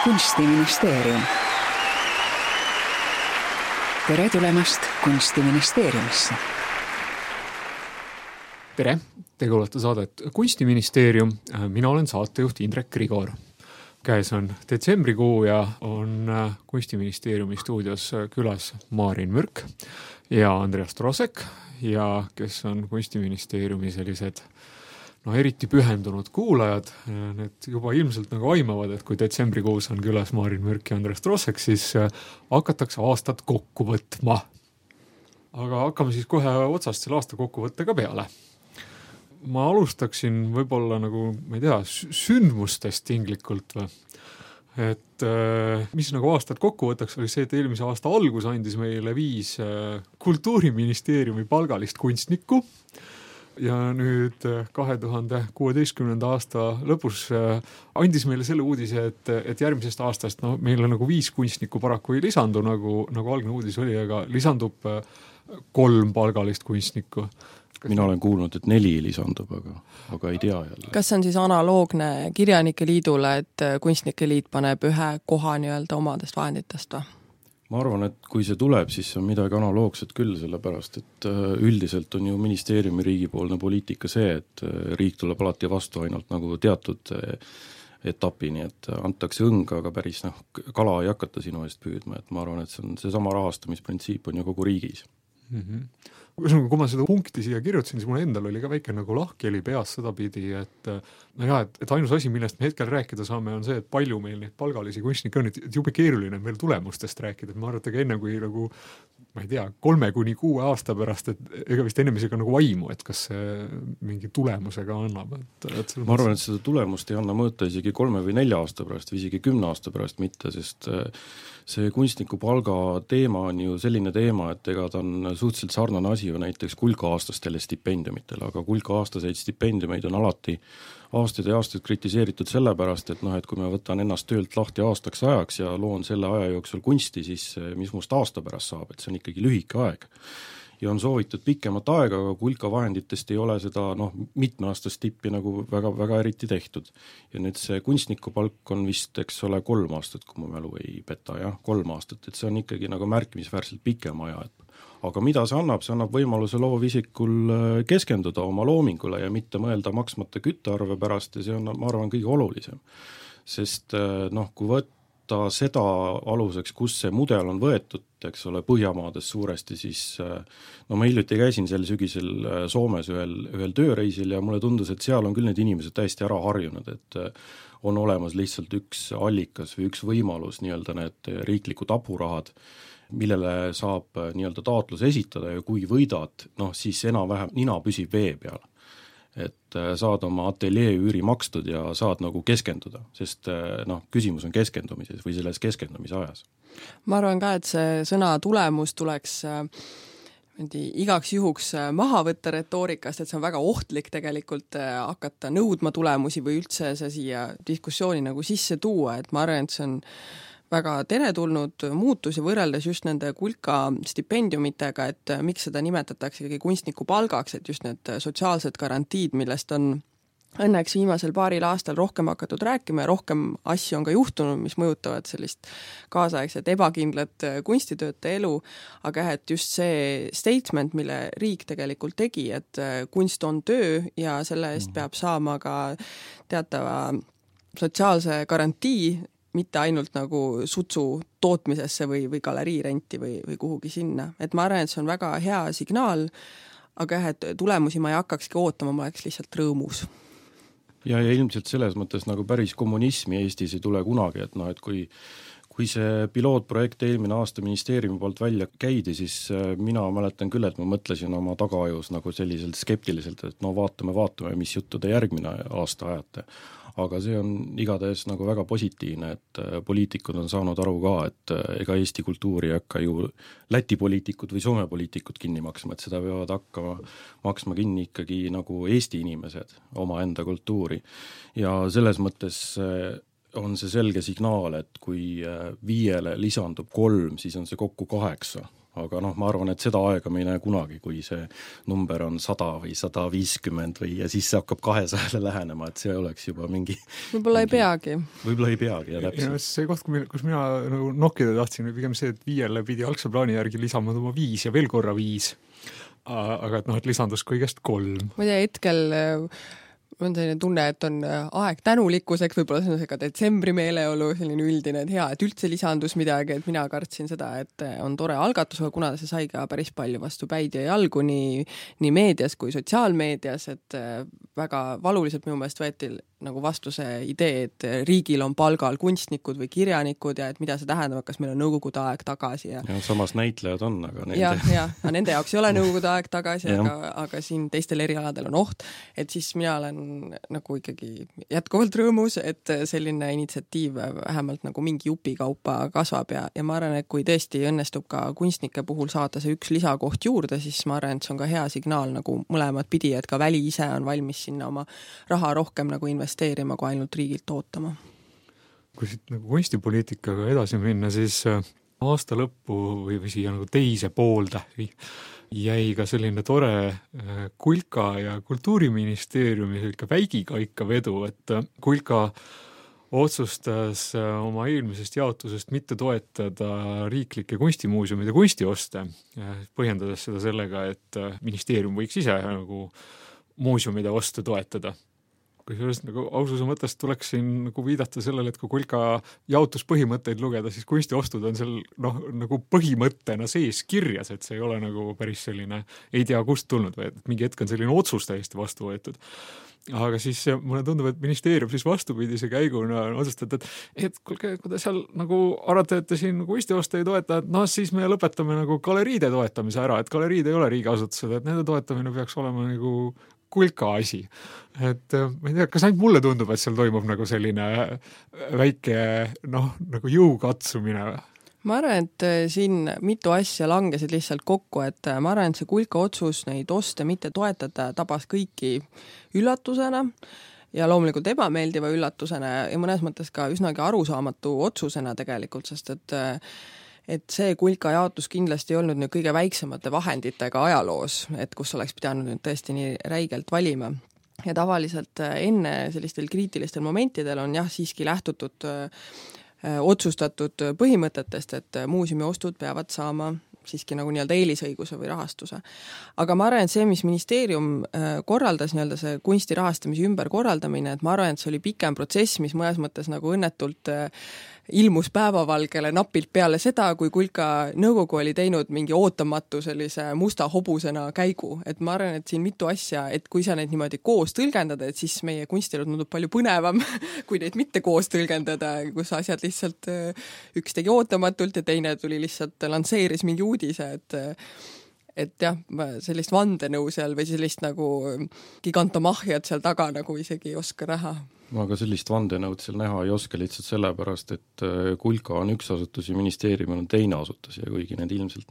Kunstiministeerium. Tere tulemast Kunstiministeeriumisse. Tere, te kuulate saadet Kunstiministeerium. Mina olen saatejuht Indrek Grigor. Käes on detsembrikuu ja on Kunstiministeeriumi stuudios külas Maarin Mürk ja Andreas Trosek, ja kes on Kunstiministeeriumi sellised eriti pühendunud kuulajad. Need juba ilmselt aimavad, et kui detsembrikuus on külas Maarin Mürk ja Andreas Trosek, siis hakatakse aastat kokku võtma. Aga hakkame siis kohe otsast selle aasta kokkuvõttega peale. Ma alustaksin võib-olla sündmustest tinglikult või. Et mis aastat kokku võtaks, oli see, et eelmise aasta algus andis meile 5 Kultuuriministeeriumi palgalist kunstnikku. Ja nüüd 2016. aasta lõpus andis meile selle uudise, et järgmisest aastast meile 5 kunstnikku paraku ei lisandu, nagu algne uudis oli, aga lisandub 3 palgalist kunstnikku. Mina olen kuulnud, et 4 lisandub, aga ei tea jälle. Kas on siis analoogne Kirjanike liidule, et Kunstnike liit paneb ühe koha omadest vahenditest või? Ma arvan, et kui see tuleb, siis on midagi analoogset küll, sellepärast, et üldiselt on ju ministeeriumi riigipoolne poliitika see, et riik tuleb alati vastu ainult teatud etapini, et antakse õnga, aga päris kala ei hakata sinu eest püüdma, et ma arvan, et see sama rahastamisprintsiip on ju kogu riigis. Kui ma seda punkti siia kirjutasin, siis mul endal oli ka väike lahkeli peas seda pidi, et ainus asi, millest me hetkel rääkida saame, on see, et palju meil neid palgalisi kunstnikke on, et jube keeruline veel tulemustest rääkida, et ma arvan, et enne kui 3-6 aasta pärast, et ega vist ennemisega aimu, et kas see mingi tulemusega annab. Ma arvan, et seda tulemust ei anna mõõta isegi 3 või 4 aasta pärast või isegi 10 aasta pärast mitte, sest see kunstniku palga teema on ju selline teema, et ega ta on suhteliselt sarnane asi ju näiteks kulka-aastastele stipendiumitele, aga kulka-aastaseid stipendiumeid on alati aastaid ja aastaid kritiseeritud sellepärast, et kui ma võtan ennast töölt lahti aastaks ajaks ja loon selle aja jooksul kunsti, siis mis must aasta pärast saab, et see on ikkagi lühike aeg. Ja on soovitud pikemat aega, aga kulka vahenditest ei ole seda mitmeaastast tippi väga, väga eriti tehtud. Ja nüüd see kunstniku palk on vist, 3 aastat, kui mu mälu ei peta, 3 aastat, et see on ikkagi märkimisväärselt pikem aja. Aga mida see annab? See annab võimaluse loovisikul keskenduda oma loomingule ja mitte mõelda maksmata küttearve pärast, ja see on, ma arvan, kõige olulisem. Sest kui võtta seda aluseks, kus see mudel on võetud, Põhjamaades suuresti, siis ma hiljuti käisin sel sügisel Soomes ühel tööreisil ja mulle tundus, et seal on küll need inimesed täiesti ära harjunud, et on olemas lihtsalt üks allikas või üks võimalus, need riiklikud apurahad, millele saab taotlus esitada ja kui võidad, siis enam-vähem nina püsib vee peal. Et saad oma ateljee üüri makstud ja saad keskenduda, sest küsimus on keskendumises või selles keskendumise ajas. Ma arvan ka, et see sõna tulemus tuleks igaks juhuks maha võtta retoorikast, et see on väga ohtlik tegelikult hakata nõudma tulemusi või üldse see siia diskussiooni sisse tuua, et ma arvan, et see on väga teretulnud muutusi võrreldes just nende kulka stipendiumitega, et miks seda nimetatakse kunstniku palgaks, et just need sotsiaalsed garantiid, millest on õnneks viimasel paaril aastal rohkem hakatud rääkima ja rohkem asju on ka juhtunud, mis mõjutavad sellist kaasaegset ebakindlat kunstitööte elu, aga et just see statement, mille riik tegelikult tegi, et kunst on töö ja selle eest peab saama ka teatava sotsiaalse garantii, mitte ainult sutsu tootmisesse või galeriirenti või kuhugi sinna. Et ma arvan, et see on väga hea signaal, aga et tulemusi ma ei hakkakski ootama, ma oleks lihtsalt rõõmus. Ja ilmselt selles mõttes päris kommunismi Eestis ei tule kunagi, et kui see pilootprojekt eelmine aasta ministeeriumi poolt välja käidi, siis mina mäletan küll, et ma mõtlesin oma tagaajus selliselt skeptiliselt, et vaatame, mis juttu te järgmine aasta ajate. Aga see on igatahes väga positiivne, et poliitikud on saanud aru ka, et ega Eesti kultuuri ei hakka ju Läti poliitikud või Soome poliitikud kinni maksma, et seda peavad hakkama maksma kinni ikkagi Eesti inimesed oma enda kultuuri. Ja selles mõttes on see selge signaal, et kui 5 lisandub 3, siis on see kokku 8 aga noh, ma arvan, et seda aega me ei näe kunagi, kui see number on 100 või 150 või ja siis see hakkab 200-le lähenema, et see oleks juba mingi võib-olla ei peagi. Võib-olla ei peagi, ja täpselt. See koht, kus mina nagu nokkida tahtsin, pigem see, et 5-le pidi algse plaani järgi lisama oma 5 ja veel korra 5. Aga et noh, et lisandus kõigest 3. Ma ei tea, hetkel on selline tunne, et on aeg tänulikkuseks, võib-olla see on ka detsembri meeleolu, selline üldine, et hea, et üldse lisandus midagi, et mina kartsin seda, et on tore algatus, aga kuna see sai ka päris palju vastu päid ja jalgu nii meedias kui sotsiaalmeedias, et väga valuliselt minu meelest võeti nagu vastu see idee, et riigil on palgal kunstnikud või kirjanikud ja et mida see tähendab, kas meil on nõukogude aeg tagasi. Ja samas näitlejad on, aga nende jaoks ei ole nõukogude aeg tagasi, aga siin teistel erialadel on oht, et siis mina olen nagu ikkagi jätkuvalt rõõmus, et selline initsiatiiv vähemalt nagu mingi jupi kaupa kasvab ja ma arvan, et kui tõesti õnnestub ka kunstnike puhul saada see üks lisakoht juurde, siis ma arvan, et see on ka hea signaal nagu mõlemad pidi, et ka väli ise on valmis sinna oma raha rohkem nagu investeerima, kui ainult riigilt ootama. Kui siit nagu kunstipoliitikaga edasi minna, siis aasta lõppu või siia nagu teise poolde jäi ka selline tore Kulka ja Kultuuriministeeriumi selline väigikaika vedu, et Kulka otsustas oma eelmisest jaotusest mitte toetada riiklike kunstimuuseumide kunstioste, põhjendades seda sellega, et ministeerium võiks ise nagu muuseumide oste toetada. Kusjuures nagu aususe mõttest tuleks siin nagu viidata sellele, et kui Kulka jaotuspõhimõtteid lugeda, siis kunstiostud on seal nagu põhimõttena sees kirjas, et see ei ole nagu päris selline ei tea kust tulnud või et mingi hetk on selline otsus täiesti vastu võetud. Aga siis mulle tundub, et ministeerium siis vastupidise käiguna on otsustatud, et kuulge, kui te seal nagu arvate, et te siin kunstioste ei toeta, et siis me lõpetame nagu galeriide toetamise ära, et galeriid ei ole riigiasutused, et nende toetamine peaks olema nagu Kulka asi. Et ma ei tea, kas ainult mulle tundub, et seal toimub nagu selline väike nagu jõukatsumine? Ma arvan, et siin mitu asja langesid lihtsalt kokku, et ma arvan, et see Kulka otsus neid oste mitte toetada tabas kõiki üllatusena ja loomulikult ebameeldiva üllatusena ja mõnes mõttes ka üsnagi arusaamatu otsusena tegelikult, sest et see Kulka jaotus kindlasti ei olnud nüüd kõige väiksemate vahenditega ajaloos, et kus oleks pidanud nüüd tõesti nii räigelt valima. Ja tavaliselt enne sellistel kriitilistel momentidel on siiski lähtutud otsustatud põhimõtetest, et muuseumi ostud peavad saama siiski nagu nii-öelda eelisõiguse või rahastuse. Aga ma arvan, et see, mis ministeerium korraldas, nii-öelda see kunsti rahastamise ümberkorraldamine, et ma arvan, et see oli pikem protsess, mis mõnes mõttes nagu õnnetult ilmus päevavalgele napilt peale seda, kui Kulka nõukogu oli teinud mingi ootamatu sellise musta hobusena käigu. Et ma arvan, et siin mitu asja, et kui sa neid niimoodi koos tõlgendada, et siis meie kunstielu tundub palju põnevam, kui neid mitte koos tõlgendada, kus asjad lihtsalt üks tegi ootamatult ja teine tuli lihtsalt lansseeris mingi uudise, et jah, sellist vandenõu seal või sellist nagu gigantomahjat seal taga nagu isegi ei oska näha. Ma ka sellist vandenõud seal näha ei oska lihtsalt sellepärast, et Kulka on üks asutus ja ministeerium on teine asutus ja kuigi need ilmselt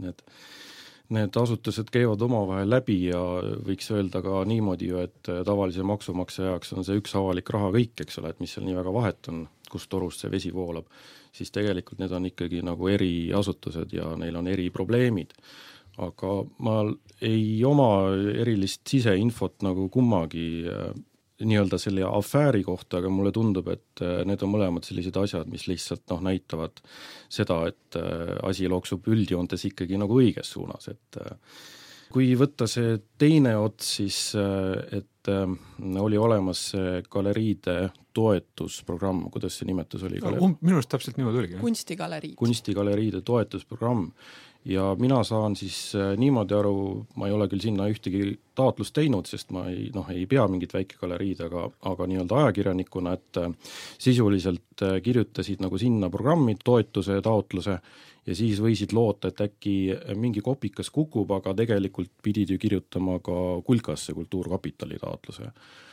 need asutused käivad omavahel läbi ja võiks öelda ka niimoodi ju, et tavalise maksumaksja jaoks on see üks avalik raha kõik, eks ole, et mis seal nii väga vahet on, kus torust see vesi voolab, siis tegelikult need on ikkagi nagu eri asutused ja neil on eri probleemid. Aga ma ei oma erilist siseinfot nagu kummagi nii-öelda selle afääri kohta, aga mulle tundub, et need on mõlemad sellised asjad, mis lihtsalt näitavad seda, et asi looksub üldjoontes ikkagi nagu õiges suunas, et kui võtta see teine ots, siis et oli olemas galeriide toetusprogramm, kuidas see nimetus oli? Minu arust täpselt niimoodi oligi. Kunstigaleriide toetusprogramm ja mina saan siis niimoodi aru, ma ei ole küll sinna ühtegi taotlust teinud, sest ma ei pea mingit väikegaleriid, aga nii-öelda ajakirjanikuna, et sisuliselt kirjutasid nagu sinna programmi toetuse taotluse ja siis võisid loota, et äkki mingi kopikas kukub, aga tegelikult pidid ju kirjutama ka Kulkasse Kultuurkapitali taotluse.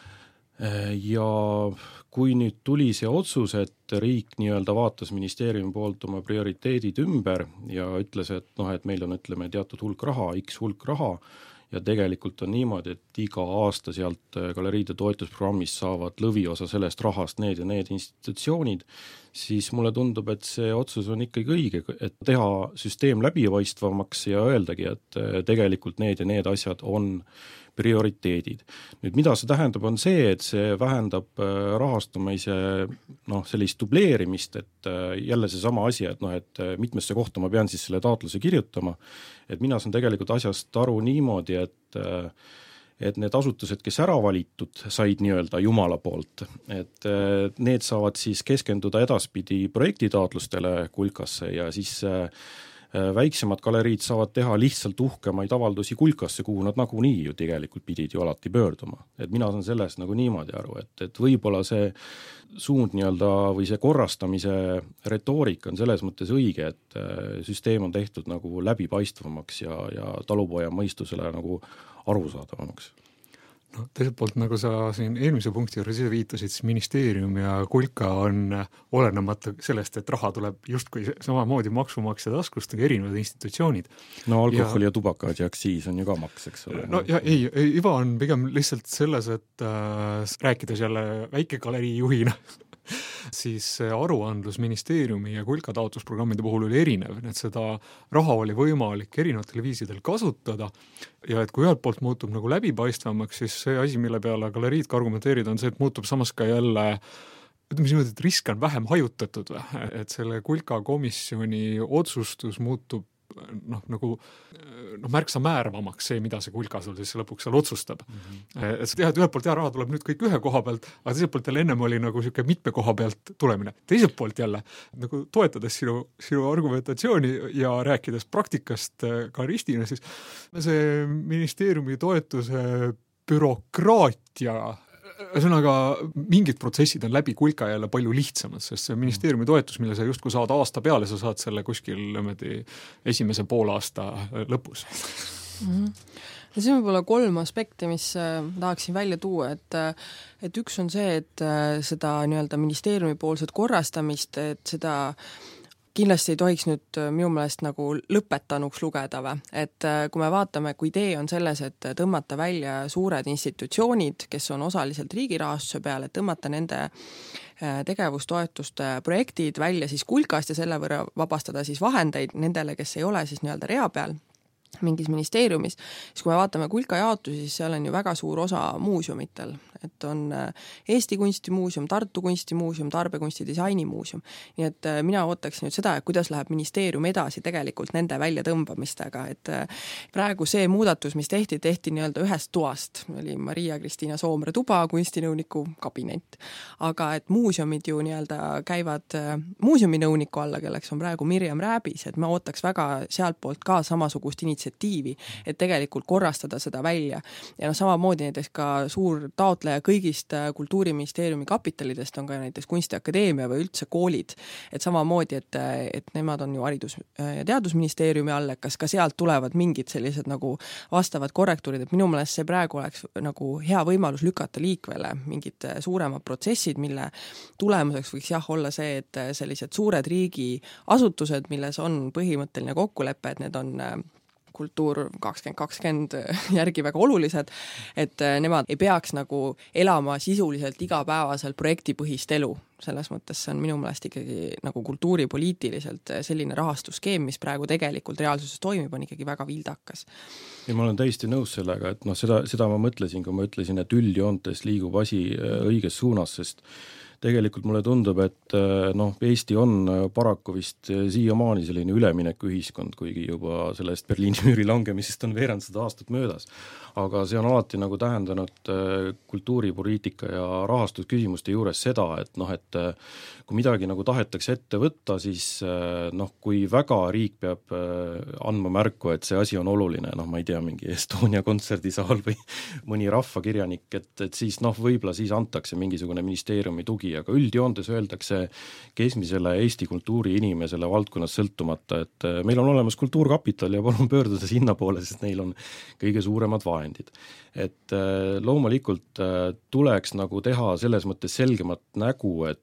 Ja kui nüüd tuli see otsus, et riik nii-öelda vaatas ministeeriumi poolt oma prioriteedid ümber ja ütles, et meil on, ütleme, teatud hulk raha, X hulk raha ja tegelikult on niimoodi, et iga aasta sealt galeriide toetusprogrammist saavad lõviosa sellest rahast need ja need institutsioonid, siis mulle tundub, et see otsus on ikkagi õige, et teha süsteem läbipaistvamaks ja öeldagi, et tegelikult need ja need asjad on prioriteedid. Nüüd, mida see tähendab, on see, et see vähendab rahastumise sellist dubleerimist, et jälle see sama asi, et et mitmesse kohta ma pean siis selle taotluse kirjutama, et mina saan tegelikult asjast aru niimoodi, et need asutused, kes ära valitud, said nii-öelda Jumala poolt, et need saavad siis keskenduda edaspidi projektitaotlustele kulkasse ja siis väiksemad galeriid saavad teha lihtsalt uhkemaid avaldusi kulkasse, kuhu nad nagunii ju tegelikult pidid ju alati pöörduma. Et mina saan sellest nagu niimoodi aru, et võib-olla see suund nii-öelda või see korrastamise retoorika on selles mõttes õige, et süsteem on tehtud nagu läbipaistvamaks ja talupoja mõistusele nagu arusaadavamaks. No, teiselt poolt, nagu sa siin eelmise punkti juures viitasid, siis ministeerium ja kulka on olenemata sellest, et raha tuleb justkui samamoodi maksumaksja taskust, aga erinevad institutsioonid. No alkoholi ja tubakad ja aktsiis on ju ka maks, eks ole. No ja ei, iva on pigem lihtsalt selles, et rääkides jälle väikegalerii juhina, siis aruandlus ministeeriumi ja kulka taotlusprogrammide puhul oli erinev, et seda raha oli võimalik erinevatel viisidel kasutada ja et kui ühelt poolt muutub nagu läbipaistvamaks, siis see asi, mille peale galeriid ka argumenteerida, on see, et muutub samas ka jälle ütleme niimoodi, et risk on vähem hajutatud, et selle kulka komisjoni otsustus muutub märksa määravamaks see, mida see kulka sul siis lõpuks seal otsustab. Et sa tead, ühelt poolt raha tuleb nüüd kõik ühe koha pealt, aga teiselt poolt jälle ennem oli nagu siuke mitme koha pealt tulemine. Teiselt poolt jälle, nagu toetades sinu argumentatsiooni ja rääkides praktikast ka ristina, siis see ministeeriumi toetuse bürokraatia ühesõnaga, mingid protsessid on läbi kulka jälle palju lihtsamad, sest see ministeeriumi toetus, mille sa justkui saad aasta peale, sa saad selle kuskil esimese poolaasta lõpus. Ja see on võib-olla 3 aspekti, mis tahaksin välja tuua, et üks on see, et seda nii-öelda ministeeriumi poolset korrastamist, et seda kindlasti ei tohiks nüüd minu meelest nagu lõpetanuks lugeda või, et kui me vaatame, kui idee on selles, et tõmmata välja suured institutsioonid, kes on osaliselt riigi rahastuse peal, et tõmmata nende tegevustoetuste projektid välja siis kulkast ja selle võrra vabastada siis vahendeid nendele, kes ei ole siis nii-öelda rea peal mingis ministeeriumis, siis kui me vaatame kulka jaotusi, siis seal on ju väga suur osa muuseumitel, et on Eesti kunstimuuseum, Tartu kunstimuuseum, Tarbekunsti disainimuuseum. Nii et mina ootaks nüüd seda, et kuidas läheb ministeerium edasi tegelikult nende väljatõmbamistega, et praegu see muudatus, mis tehti nii-öelda ühest toast, oli Maria-Kristiina Soomre tuba, kunstinõuniku kabinet. Aga et muuseumid ju nii-öelda käivad muuseuminõuniku alla, kelleks on praegu Mirjam Rääbis, et ma ootaks väga sealt poolt ka samasugust initsiatiivi, et tegelikult korrastada seda välja. Ja samamoodi näiteks ka suur taotleja kõigist Kultuuriministeeriumi kapitalidest on ka näiteks Kunstiakadeemia või üldse koolid. Et samamoodi, et nemad on ju Haridus- ja Teadusministeeriumi all, et kas ka sealt tulevad mingid sellised nagu vastavad korrektuurid, et minu meelest see praegu oleks nagu hea võimalus lükata liikvele mingid suuremad protsessid, mille tulemuseks võiks olla see, et sellised suured riigi asutused, milles on põhimõtteline kokkulepe, et need on kultuur 2020 järgi väga olulised, et nemad ei peaks nagu elama sisuliselt igapäevaselt projektipõhist elu. Selles mõttes see on minu meelest ikkagi nagu kultuuripoliitiliselt selline rahastusskeem, mis praegu tegelikult reaalsuses toimib, on ikkagi väga vildakas. Ja ma olen täiesti nõus sellega, et seda ma mõtlesin, kui ma ütlesin, et üldjoontes liigub asi õiges suunas, sest tegelikult mulle tundub, et Eesti on paraku vist siiamaani selline üleminekuühiskond, kuigi juba sellest Berliini müüri langemisest on veerand 100 aastat möödas. Aga see on alati nagu tähendanud kultuuripoliitika ja rahastusküsimuste juures seda, et kui midagi nagu tahetakse ette võtta, siis kui väga riik peab andma märku, et see asi on oluline, ma ei tea, mingi Estonia kontserdisaal või mõni rahvakirjanik, et siis võib-olla siis antakse mingisugune ministeeriumi tugi, aga üldjoontes öeldakse keskmisele Eesti kultuuri inimesele valdkonnas sõltumata, et meil on olemas kultuurkapital ja palun pöörduda sinna poole, sest neil on kõige suuremad vahendid. Et loomulikult tuleks nagu teha selles mõttes selgemat nägu, et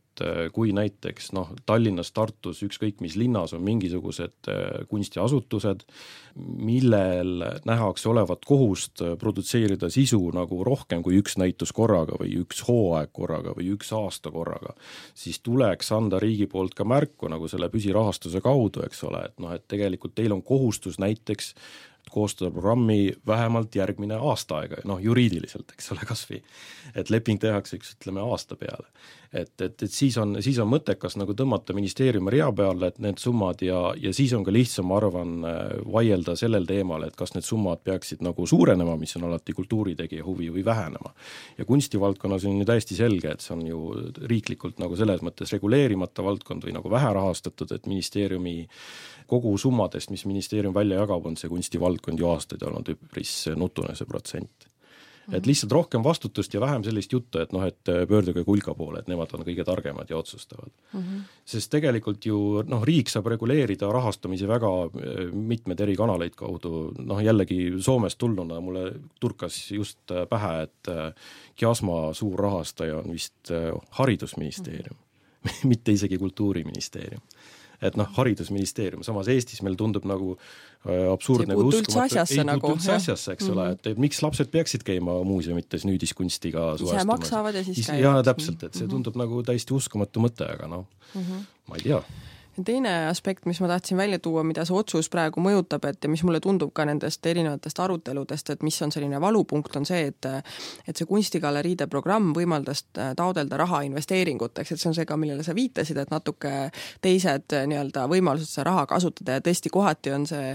et kui näiteks Tallinnas, Tartus, ükskõik mis linnas on mingisugused kunstiasutused, millel nähakse olevat kohust produtseerida sisu nagu rohkem kui üks näitus korraga või üks hooaeg korraga või üks aasta korraga, siis tuleks anda riigi poolt ka märku nagu selle püsirahastuse kaudu, eks ole, et tegelikult teil on kohustus näiteks koostada programmi vähemalt järgmine aasta aega, juriidiliselt, eks ole, kasvõi, et leping tehakse ütleme aasta peale. Et siis on mõttekas nagu tõmmata ministeeriumi rea peale, et need summad ja siis on ka lihtsam, ma arvan, vaielda sellel teemal, et kas need summad peaksid nagu suurenema, mis on alati kultuuritegija huvi, või vähenema. Ja kunstivaldkonnas on ju täiesti selge, et see on ju riiklikult nagu selles mõttes reguleerimata valdkond või nagu vähe rahastatud, et ministeeriumi kogu summadest, mis ministeerium välja jagab, on see kunstivaldkond ju aastaid olnud üpris nutune see protsent. Et lihtsalt rohkem vastutust ja vähem sellist juttu, et pöörduge Kulka poole, et nemad on kõige targemad ja otsustavad. Sest tegelikult ju riik saab reguleerida rahastamise väga mitmed eri kanaleid kaudu. Jällegi Soomest tulnuna mulle turkas just pähe, et Kiasma suur rahastaja on vist haridusministeerium, mitte isegi kultuuriministeerium. Et haridusministeerium, samas Eestis meil tundub nagu absurdne või uskumatu. Ei puutu üldse asjasse, eks ole, et miks lapsed peaksid käima muuseumites nüüdiskunstiga suhestumas. Ise maksavad ja siis käivad. Ja täpselt, et see tundub nagu täiesti uskumatu mõte, aga ma ei tea. Teine aspekt, mis ma tahtsin välja tuua, mida see otsus praegu mõjutab, et mis mulle tundub ka nendest erinevatest aruteludest, et mis on selline valupunkt, on see, et see kunstigaleriide programm võimaldas taodelda raha investeeringuteks, et see on see ka, millele sa viitasid, et natuke teised võimalused seda raha kasutada ja tõesti kohati on see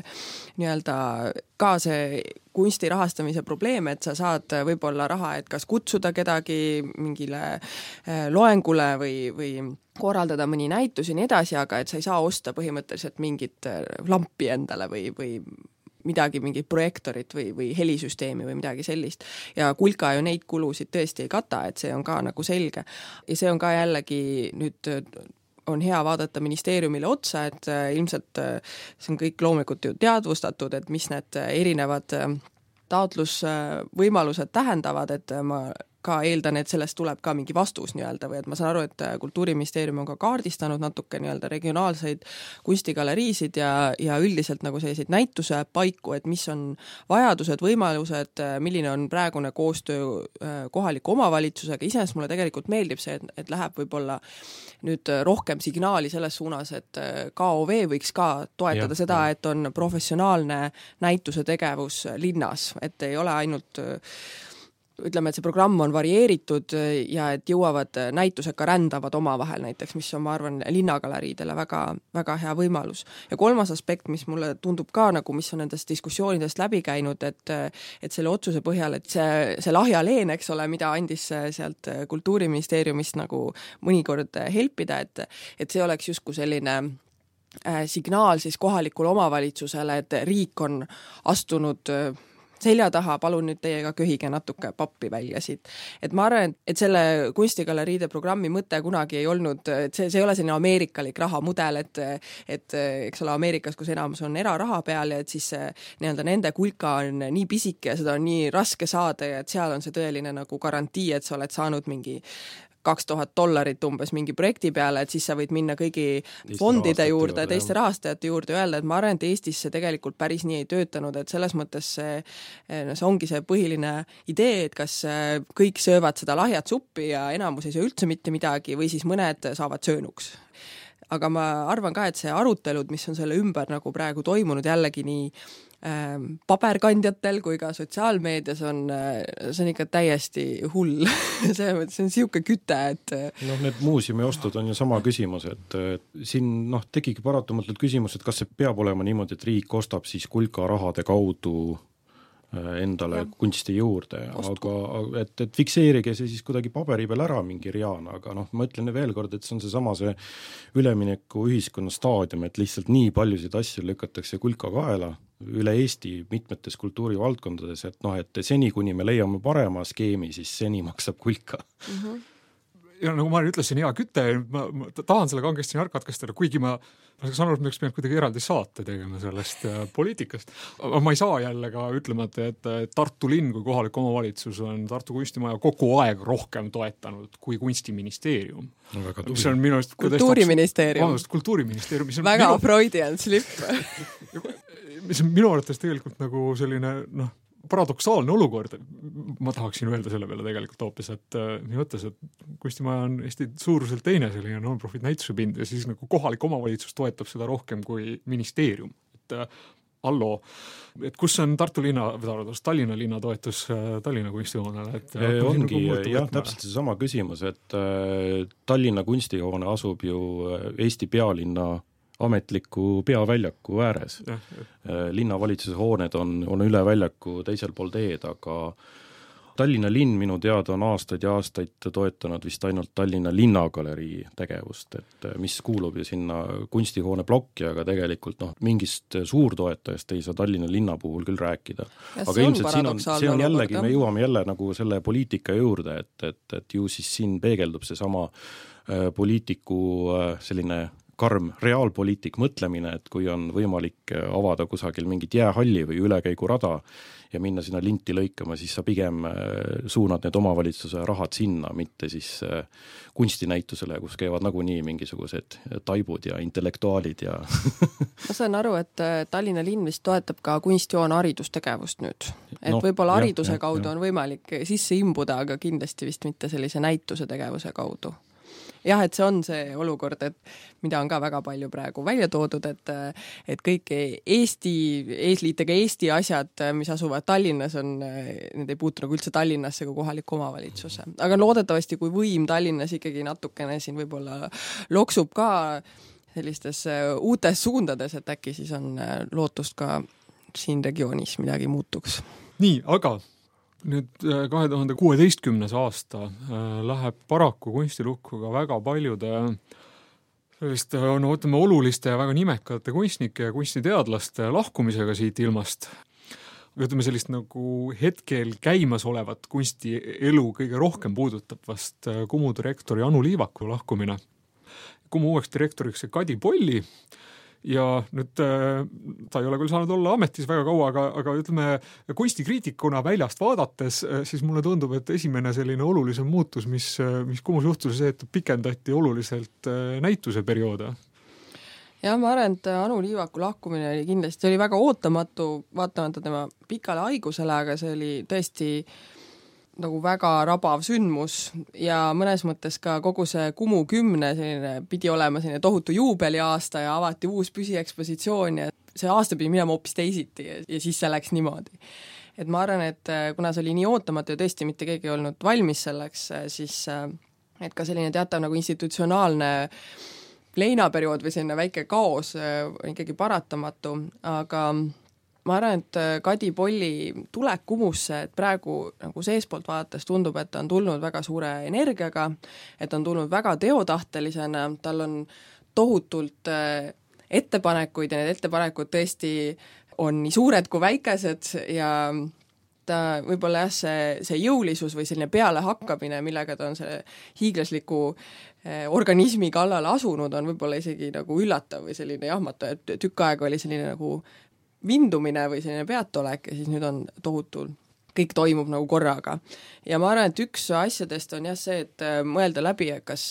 ka see kunsti rahastamise probleem, et sa saad võib-olla raha, et kas kutsuda kedagi mingile loengule või korraldada mõni näitus ja nii edasi, aga et sa ei saa osta põhimõtteliselt mingit lampi endale või midagi, mingit projektorit või helisüsteemi või midagi sellist. Ja Kulka ju neid kulusid tõesti ei kata, et see on ka nagu selge. Ja see on ka jällegi nüüd on hea vaadata ministeeriumile otsa, et ilmselt see on kõik loomulikult ju teadvustatud, et mis need erinevad taotlusvõimalused tähendavad, et ma ka eeldan, et sellest tuleb ka mingi vastus või et ma saan aru, et Kultuuriministeerium on ka kaardistanud natuke regionaalseid kunstigaleriisid ja üldiselt nagu selliseid näituse paiku, et mis on vajadused, võimalused, milline on praegune koostöö kohaliku omavalitsusega. Iseenesest mulle tegelikult meeldib see, et läheb võib-olla nüüd rohkem signaali selles suunas, et KOV võiks ka toetada seda, et on professionaalne näituse tegevus linnas, et ei ole ainult ütleme, et see programm on varieeritud ja et jõuavad näitused ka rändavad omavahel näiteks, mis on, ma arvan, linnagaleriidele väga, väga hea võimalus. Ja kolmas aspekt, mis mulle tundub ka nagu, mis on nendest diskussioonidest läbi käinud, et selle otsuse põhjal, et see lahja leen, eks ole, mida andis sealt Kultuuriministeeriumist nagu mõnikord helpida, et see oleks justkui selline signaal siis kohalikule omavalitsusele, et riik on astunud selja taha, palun nüüd teiega köhige natuke pappi välja siit. Et ma arvan, et selle kunstigaleriide programmi mõte kunagi ei olnud, et see ei ole selline ameerikalik rahamudel, et eks ole Ameerikas, kus enamus on eraraha peal ja et siis nende Kulka on nii pisike ja seda on nii raske saada ja et seal on see tõeline nagu garantii, et sa oled saanud mingi $2000 umbes mingi projekti peale, et siis sa võid minna kõigi fondide juurde, teiste rahastajate juurde ja öelda, et ma arvan, et Eestis see tegelikult päris nii ei töötanud, et selles mõttes see ongi see põhiline idee, et kas kõik söövad seda lahjat suppi ja enamus ei söö üldse mitte midagi või siis mõned saavad söönuks. Aga ma arvan ka, et see arutelud, mis on selle ümber nagu praegu toimunud jällegi nii paberkandjatel kui ka sotsiaalmeedias see on ikka täiesti hull. See on siuke küte, et need muuseumi ostud on ju sama küsimus, et siin tekigi paratamatult küsimus, et kas see peab olema niimoodi, et riik ostab siis Kulka rahade kaudu endale kunsti juurde, aga et fikseerige see siis kuidagi paberi peal ära mingi reana, aga ma ütlen veel kord, et see on see ülemineku ühiskonna staadium, et lihtsalt nii paljusid asju lükatakse Kulka kaela üle Eesti mitmetes kultuurivaldkondades, et seni, kuni me leiame parema skeemi, siis seni maksab Kulka. ja nagu ma ütlesin, hea küte, ma tahan selle kangesti katkestada, kuigi ma saan aru, et me oleks pidanud kuidagi eraldi saate tegema sellest poliitikast. Ma ei saa jälle ka ütlemata, et Tartu linn kui kohalik omavalitsus on Tartu kunstimaja kogu aeg rohkem toetanud kui kunstiministeerium. No, mis on minu arust Kultuuriministeerium. Kultuuriministeerium. Väga Freudian slip. mis on minu arvates tegelikult nagu selline, paradoksaalne olukord. Ma tahaksin öelda selle peale tegelikult hoopis, et nii mõttes, et kunstimaja on Eesti suuruselt teine selline non-profit näituse pind ja siis nagu kohalik omavalitsus toetab seda rohkem kui ministeerium. Et et kus on Tallinna linna toetus Tallinna kunstihoonele? Ongi jah, täpselt see sama küsimus, et Tallinna kunstihoone asub ju Eesti pealinna ametliku peaväljaku ääres. Linnavalitsuse hooned on üle väljaku teisel pool teed, aga Tallinna linn minu teada on aastaid ja aastaid toetanud vist ainult Tallinna linnagalerii tegevust, et mis kuulub ju sinna kunstihoone plokki, aga tegelikult mingist suurtoetajast ei saa Tallinna linna puhul küll rääkida. Aga ilmselt see on jällegi, me jõuame jälle nagu selle poliitika juurde, et ju siis siin peegeldub see sama poliitiku selline karm reaalpoliitik mõtlemine, et kui on võimalik avada kusagil mingit jäähalli või ülekäigurada ja minna sinna linti lõikama, siis sa pigem suunad need omavalitsuse rahad sinna, mitte siis kunstinäitusele, kus käivad nagunii mingisugused taibud ja intellektuaalid ja ma saan aru, et Tallinna linn vist toetab ka kunstihoone haridustegevust nüüd. Et võib-olla hariduse kaudu on võimalik sisse imbuda, aga kindlasti vist mitte sellise näituse tegevuse kaudu. Jah, et see on see olukord, et mida on ka väga palju praegu välja toodud, et kõik eesliitega Eesti asjad, mis asuvad Tallinnas, need ei puutu nagu üldse Tallinnasse kui kohaliku omavalitsuse. Aga loodetavasti, kui võim Tallinnas ikkagi natukene siin võib-olla loksub ka sellistes uutes suundades, et äkki siis on lootust ka siin regioonis midagi muutuks. Nii, aga nüüd 2016. aasta läheb paraku kunstilukku ka väga paljude selliste oluliste ja väga nimekate kunstnike ja kunstiteadlaste lahkumisega siit ilmast. Ütleme sellist nagu hetkel käimas olevat kunstielu kõige rohkem puudutab vast Kumu direktori Anu Liivaku lahkumine. Kumu uueks direktoriks Kadi Polli ja nüüd ta ei ole küll saanud olla ametis väga kaua, aga ütleme kunstikriitikuna väljast vaadates, siis mulle tundub, et esimene selline olulisem muutus, mis Kumus juhtus, see, et pikendati oluliselt näituse perioode. Ja ma arvan, et Anu Liivaku lahkumine oli kindlasti oli väga ootamatu, vaatamata tema pikale haigusele, aga see oli tõesti nagu väga rabav sündmus ja mõnes mõttes ka kogu see Kumu 10 selline, pidi olema selline tohutu juubeliaasta ja avati uus püsiekspositsioon ja see aasta pidi minema hoopis teisiti ja siis see läks niimoodi. Et ma arvan, et kuna see oli nii ootamatu ja tõesti mitte keegi ei olnud valmis selleks, siis et ka selline teatav nagu institutsionaalne leinaperiood või selline väike kaos on ikkagi paratamatu, aga ma arvan, et Kadi Polli tulek Kumusse, et praegu nagu seespoolt vaadates tundub, et ta on tulnud väga suure energiaga, et on tulnud väga teotahtelisena, tal on tohutult ettepanekuid ja need ettepanekud tõesti on nii suured kui väikesed ja ta võib-olla see jõulisus või selline pealehakkamine, millega ta on see hiiglasliku organismi kallale asunud, on võib-olla isegi nagu üllatav või selline jahmatav, et tükk aega oli selline nagu vindumine või selline peatolek ja siis nüüd on tohutul, kõik toimub nagu korraga. Ja ma arvan, et üks asjadest on jah see, et mõelda läbi, kas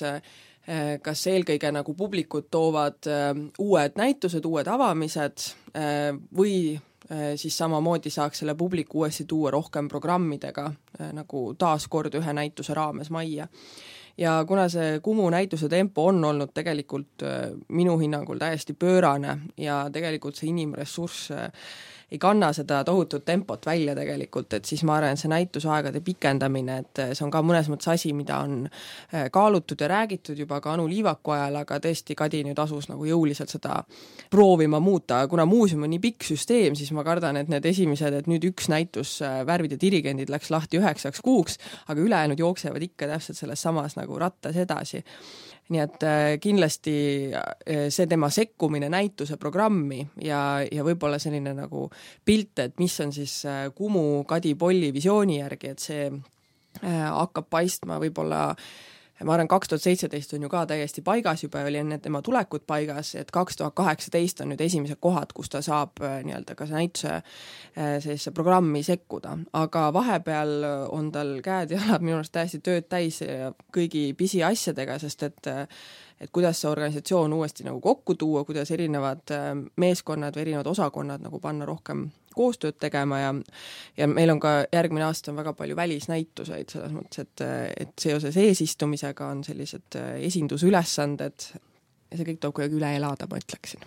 eelkõige nagu publikud toovad uued näitused, uued avamised või siis samamoodi saaks selle publiku uuesti tuua rohkem programmidega nagu taaskord ühe näituse raames majja. Ja kuna see Kumu näituse tempo on olnud tegelikult minu hinnangul täiesti pöörane ja tegelikult see inimressurss ei kanna seda tohutut tempot välja tegelikult, et siis ma arvan, see näitusaegade pikendamine, et see on ka mõnes mõttes asi, mida on kaalutud ja räägitud juba ka Anu Liivaku ajal, aga tõesti Kadi nüüd asus nagu jõuliselt seda proovima muuta, kuna muuseum on nii pikk süsteem, siis ma kardan, et need esimesed, et nüüd üks näitus Värvid ja dirigendid läks lahti 9 kuuks, aga ülejäänud jooksevad ikka täpselt selles samas nagu rattas edasi. Nii et kindlasti see tema sekkumine näituse programmi ja võib-olla selline nagu pilt, et mis on siis Kumu Kadi Polli visiooni järgi, et see hakkab paistma võib-olla ma arvan, 2017 on ju ka täiesti paigas juba, oli enne tema tulekut paigas, et 2018 on nüüd esimesed kohad, kus ta saab nii-öelda ka näituse sellise programmi sekkuda, aga vahepeal on tal käed ja jalad minu arust täiesti tööd täis kõigi pisiasjadega, sest et kuidas see organisatsioon uuesti nagu kokku tuua, kuidas erinevad meeskonnad või erinevad osakonnad nagu panna rohkem koostööd tegema ja meil on ka järgmine aasta on väga palju välisnäituseid selles mõttes, et seoses eesistumisega on sellised esindusülesanded ja see kõik tuleb kuidagi üle elada, ma ütleksin.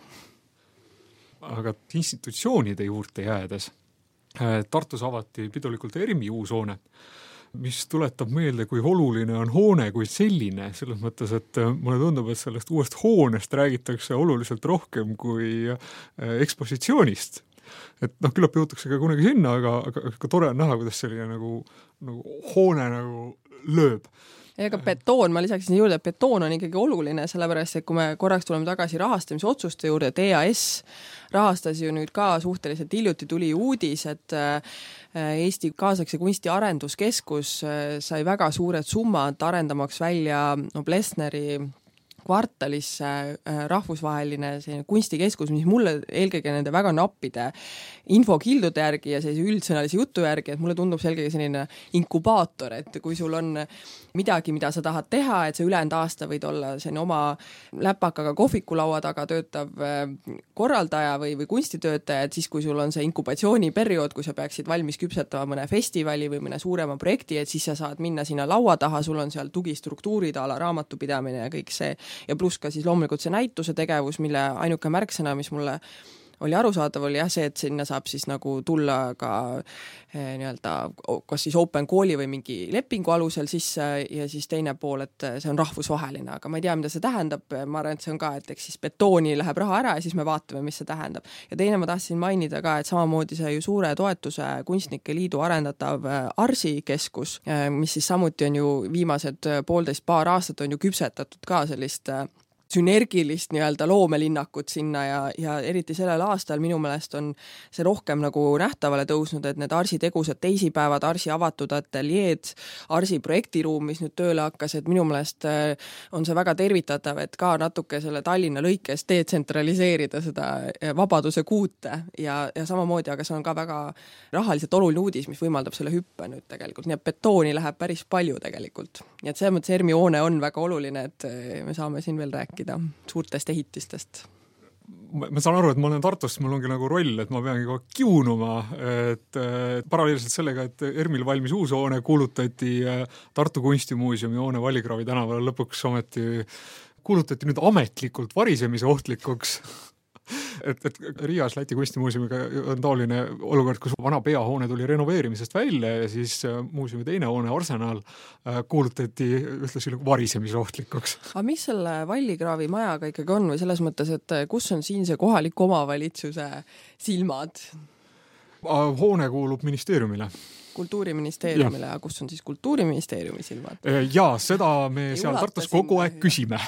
Aga institutsioonide juurde jäädes, Tartus avati pidulikult ERMi uus hoone, mis tuletab meelde, kui oluline on hoone kui selline, selles mõttes, et mulle tundub, et sellest uuest hoonest räägitakse oluliselt rohkem kui ekspositsioonist. Et küllap jõutakse ka kunagi sinna, aga tore on näha, kuidas selline nagu hoone nagu lööb. Ja ka betoon, ma lisaksin juurde, et betoon on ikkagi oluline, sellepärast, et kui me korraks tuleme tagasi rahastamise otsuste juurde, et EAS rahastas ju nüüd ka suhteliselt hiljuti tuli uudis, et Eesti kaasaegse kunsti arenduskeskus sai väga suured summad arendamaks välja Plessneri kvartalisse rahvusvaheline kunstikeskus, mis mulle eelkõige nende väga nappide infokildude järgi ja sellise üldsõnalise jutu järgi, et mulle tundub selgelt selline inkubaator, et kui sul on midagi, mida sa tahad teha, et see ülejäänud aasta võid olla selline oma läpakaga kohvikulaua taga töötav korraldaja või kunstitöötaja, et siis kui sul on see inkubatsiooniperiood, kui sa peaksid valmis küpsetama mõne festivali või mõne suurema projekti, et siis sa saad minna sinna laua taha, sul on seal tugistruktuurid, ala raamatupidamine ja kõik see. Ja pluss ka siis loomulikult see näituse tegevus, mille ainuke märksõna, mis mulle oli arusaadav, oli jah see, et sinna saab siis nagu tulla ka nii-öelda kas siis open kooli või mingi lepingu alusel sisse ja siis teine pool, et see on rahvusvaheline, aga ma ei tea, mida see tähendab, ma arvan, et see on ka, et eks siis betooni läheb raha ära ja siis me vaatame, mis see tähendab. Ja teine ma tahtsin mainida ka, et samamoodi see ju suure toetuse Kunstnike Liidu arendatav Arsi keskus, mis siis samuti on ju viimased paar aastat on ju küpsetatud ka sellist sünergilist nii-öelda loomelinnakut sinna ja eriti sellel aastal minu meelest on see rohkem nagu nähtavale tõusnud, et need Arsi tegusad teisipäevad, Arsi avatud ateljeed, Arsi projektiruum, mis nüüd tööle hakkas, et minu meelest on see väga tervitatav, et ka natuke selle Tallinna lõikes detsentraliseerida seda vabaduse kuute ja samamoodi, aga see on ka väga rahaliselt oluline uudis, mis võimaldab selle hüppe nüüd tegelikult, nii et betooni läheb päris palju tegelikult. Nii et selles mõttes ERMi hoone on väga oluline, et me saame siin veel rääkida suurtest ehitistest. Ma saan aru, et ma olen Tartust, mul ongi nagu roll, et ma peangi kogu kiunuma, et paralleelselt sellega, et ERMil valmis uus hoone, kuulutati Tartu Kunstimuuseumi hoone Vallikraavi tänavale, lõpuks ometi kuulutati nüüd ametlikult varisemise ohtlikuks. Et Riias Läti kunstimuuseumiga on taoline olukord, kus vana peahoone tuli renoveerimisest välja ja siis muuseumi teine hoone Arsenal kuulutati ühtlasi varisemise ohtlikuks. Aga mis selle Vallikraavi majaga ikkagi on või selles mõttes, et kus on siin see kohaliku omavalitsuse silmad? Hoone kuulub ministeeriumile. Kultuuriministeeriumile, ja kus on siis Kultuuriministeeriumi silmad? Jaa, seda me seal Tartus kogu aeg küsime.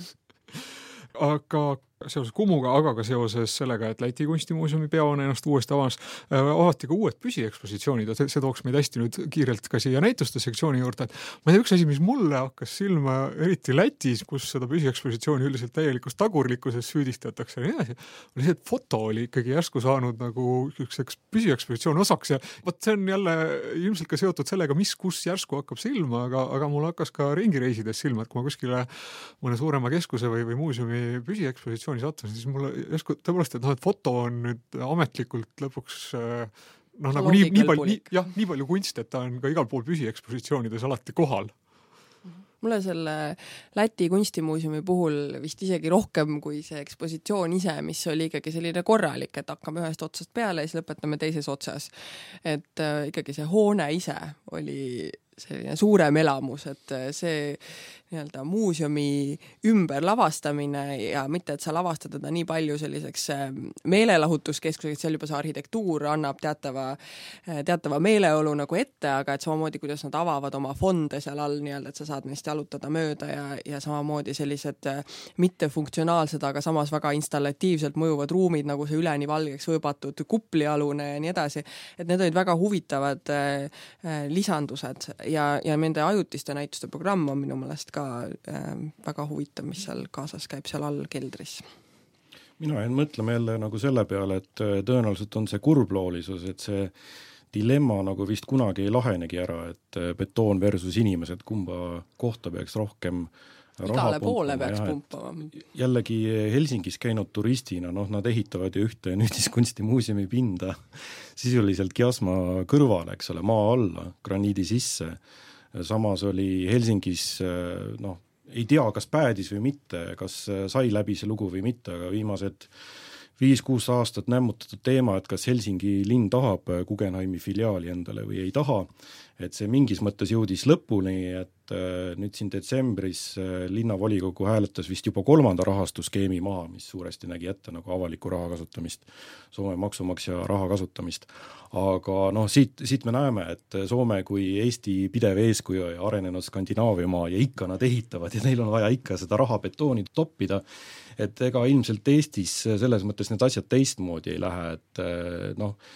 Aga seoses Kumuga, aga ka seoses sellega, et Läti kunstimuuseumi peahoone ennast uuesti avati ka uued püsiekspositsioonid ja see tooks meid hästi nüüd kiirelt ka siia näituste sektsiooni juurde. Ma ei tea, üks asi, mis mulle hakkas silma eriti Lätis, kus seda püsiekspositsiooni üldiselt täielikus tagurlikkuses süüdistatakse ja nii edasi, oli see, et foto oli ikkagi järsku saanud nagu üks püsiekspositsiooni osaks ja võt see on jälle ilmselt ka seotud sellega, kus järsku hakkab silma, aga mul hakkas ka ringireisides silma, et kui ma kuskile mõne suurema keskuse või muuseumi püsiekspositsiooni sattusin, siis mulle järsku tõepoolest, et foto on nüüd ametlikult lõpuks nagu nii palju kunst, et ta on ka igal pool püsiekspositsioonides alati kohal. Mulle selle Läti kunstimuuseumi puhul vist isegi rohkem kui see ekspositsioon ise, mis oli ikkagi selline korralik, et hakkame ühest otsast peale ja siis lõpetame teises otsas. Et ikkagi see hoone ise oli selline suurem elamus, et see nii-öelda muuseumi ümber lavastamine ja mitte, et sa lavastad teda nii palju selliseks meelelahutuskeskuseks, seal juba see arhitektuur annab teatava meeleolu nagu ette, aga et samamoodi, kuidas nad avavad oma fonde seal all nii-öelda, et sa saad neist jalutada mööda ja samamoodi sellised mittefunktsionaalsed, aga samas väga installatiivselt mõjuvad ruumid, nagu see üleni valgeks võõbatud kuplialune ja nii edasi, et need olid väga huvitavad lisandused ja nende ajutiste näituste programm on minu meelest ka väga huvitav, mis seal kaasas käib seal all keldris. Mina jäin mõtlema jälle nagu selle peale, et tõenäoliselt on see kurbloolisus, et see dilemma nagu vist kunagi ei lahenegi ära, et betoon versus inimesed, kumba kohta peaks rohkem igale poole peaks pumpama. Jällegi Helsingis käinud turistina, nad ehitavad ju ühte nüüdiskunstimuuseumi pinda sisuliselt Kiasma kõrvale, eks ole, maa alla, graniidi sisse. Samas oli Helsingis, ei tea, kas päädis või mitte, kas sai läbi see lugu või mitte, aga viimased 5-6 aastat nämmutatud teema, et kas Helsingi linn tahab Guggenheimi filiaali endale või ei taha, et see mingis mõttes jõudis lõpuni, et nüüd siin detsembris linnavolikogu hääletas vist juba 3. rahastusskeemi maha, mis suuresti nägi ette nagu avaliku raha kasutamist, Soome maksumaksja raha kasutamist. Aga siit me näeme, et Soome kui Eesti pidev eeskuju ja arenenud Skandinaaviamaa ja ikka nad ehitavad ja neil on vaja ikka seda raha betooni toppida, et ega ilmselt Eestis selles mõttes need asjad teistmoodi ei lähe, et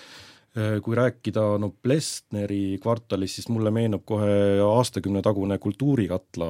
kui rääkida Plessneri kvartalis, siis mulle meenub kohe aastakümne tagune kultuurikatla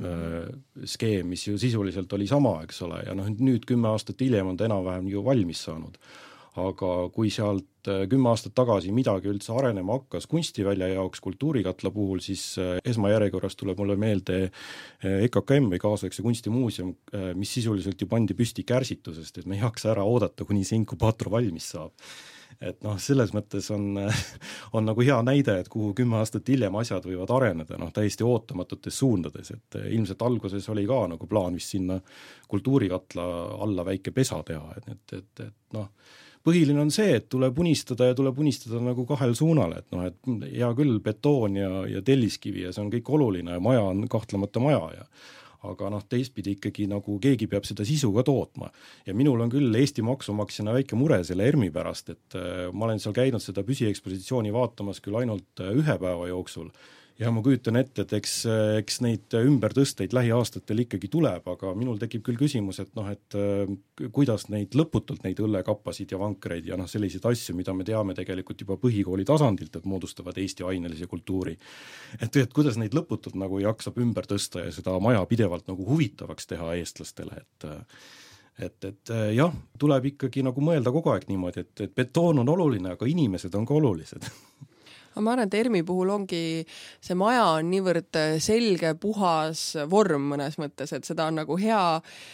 skeem, mis ju sisuliselt oli sama, eks ole, ja nüüd 10 aastat hiljem on ta enam-vähem ju valmis saanud. Aga kui sealt 10 aastat tagasi midagi üldse arenema hakkas kunstivälja jaoks kultuurikatla puhul, siis esmajärjekorras tuleb mulle meelde EKKM või kaasaegse kunstimuuseum, mis sisuliselt ju pandi püsti kärsitusest, et me ei jaksa ära oodata, kuni see inkubaator valmis saab. Et selles mõttes on nagu hea näide, et kuhu 10 aastat hiljem asjad võivad areneda, täiesti ootamatutes suundades, et ilmselt alguses oli ka nagu plaan vist sinna kultuurikatla alla väike pesa teha, et põhiline on see, et tuleb unistada ja tuleb unistada nagu 2 suunal, et hea küll betoon ja telliskivi ja see on kõik oluline ja maja on kahtlemata maja aga teistpidi ikkagi nagu keegi peab seda sisu ka tootma. Ja minul on küll Eesti maksumaksjana väike mure selle ERMi pärast, et ma olen seal käinud seda püsiekspositsiooni vaatamas küll ainult 1 päeva jooksul. Ja ma kujutan ette, et eks neid ümbertõsteid lähiaastatel ikkagi tuleb, aga minul tekib küll küsimus, et kuidas neid lõputult neid õllekappasid ja vankreid ja selliseid asju, mida me teame tegelikult juba põhikooli tasandilt, et moodustavad Eesti ainelise kultuuri. Et kuidas neid lõputult nagu jaksab ümber tõsta ja seda maja pidevalt nagu huvitavaks teha eestlastele, et jah, tuleb ikkagi nagu mõelda kogu aeg niimoodi, et betoon on oluline, aga inimesed on ka olulised. Ma arvan, et ERMi puhul ongi see maja on niivõrd selge, puhas vorm mõnes mõttes, et seda on nagu hea,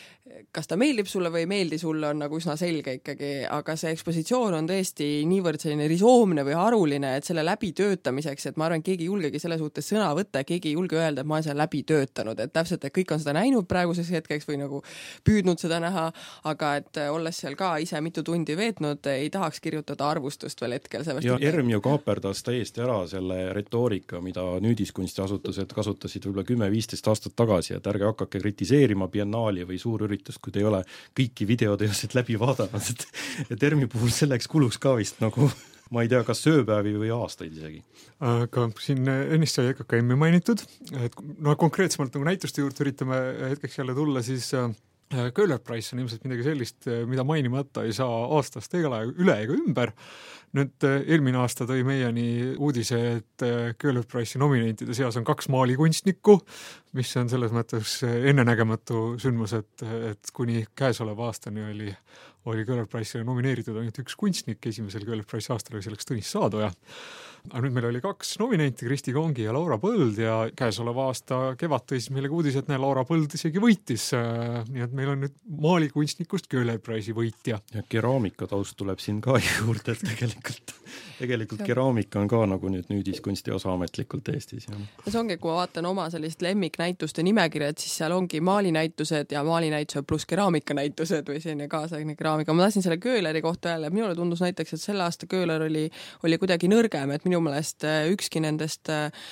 kas ta meeldib sulle või ei meeldi sulle, on nagu üsna selge ikkagi, aga see ekspositsioon on tõesti niivõrd selline risoomne või haruline, et selle läbi töötamiseks, et ma arvan, keegi ei julgegi selle suhtes sõna võtta, keegi ei julge öelda, et ma olen selle läbi töötanud, et täpselt, et kõik on seda näinud praeguseks hetkeks või nagu püüdnud seda näha, aga et olles seal ka ise mitu tundi veetnud, ei tahaks kirjutada arvustust veel hetkel. Ja ERM ju kaaperdas täiesti ära selle retoorika, mida nüüdiskunstiasutused kasutasid võib-olla 10-15 aastat tagasi, et ärge hakake kritiseerima biennaali või suurüritust, kui te ei ole kõiki videoteosid läbi vaadanud, et ERMi puhul selleks kuluks ka vist nagu, ma ei tea, kas sööpäevi või aastaid isegi. Aga siin ennist sai EKKM mainitud, et konkreetsemalt nagu näituste juurde üritame hetkeks jälle tulla, siis Köhler Prize on ilmselt midagi sellist, mida mainimata ei saa aastast üle ega ümber. Nüüd eelmine aasta tõi meieni uudise, et Köhler Prize'i nominentide seas on 2 maalikunstnikku, mis on selles mõttes ennenägematu sündmus, et kuni käesoleva aastani oli Köhler Prize'ile nomineeritud ainult 1 kunstnik, esimesel Köhler Prize'i aastal oli selleks Tõnis Saadoja. Aga nüüd meil oli 2 nominenti, Kristi Kongi ja Laura Põld ja käesoleva aasta kevad tõi siis meile uudis, et Laura Põld isegi võitis, nii et meil on nüüd maalikunstnikust Köhler Prize'i võitja. Ja keraamika taust tuleb siin ka juurde, et tegelikult keraamika on ka nagu nüüdiskunsti osa ametlikult Eestis. Ja see ongi, kui ma vaatan oma sellist lemmiknäituste nimekirjad, siis seal ongi maalinäitused ja maalinäitused pluss keraaمیkanäitused või selline kaasaegne keraamika. Ma tahtsin selle Köhleri kohta jälle, minule tundus näiteks, et selle aasta Köhler oli kuidagi nõrgem, et minu meelest ükski nendest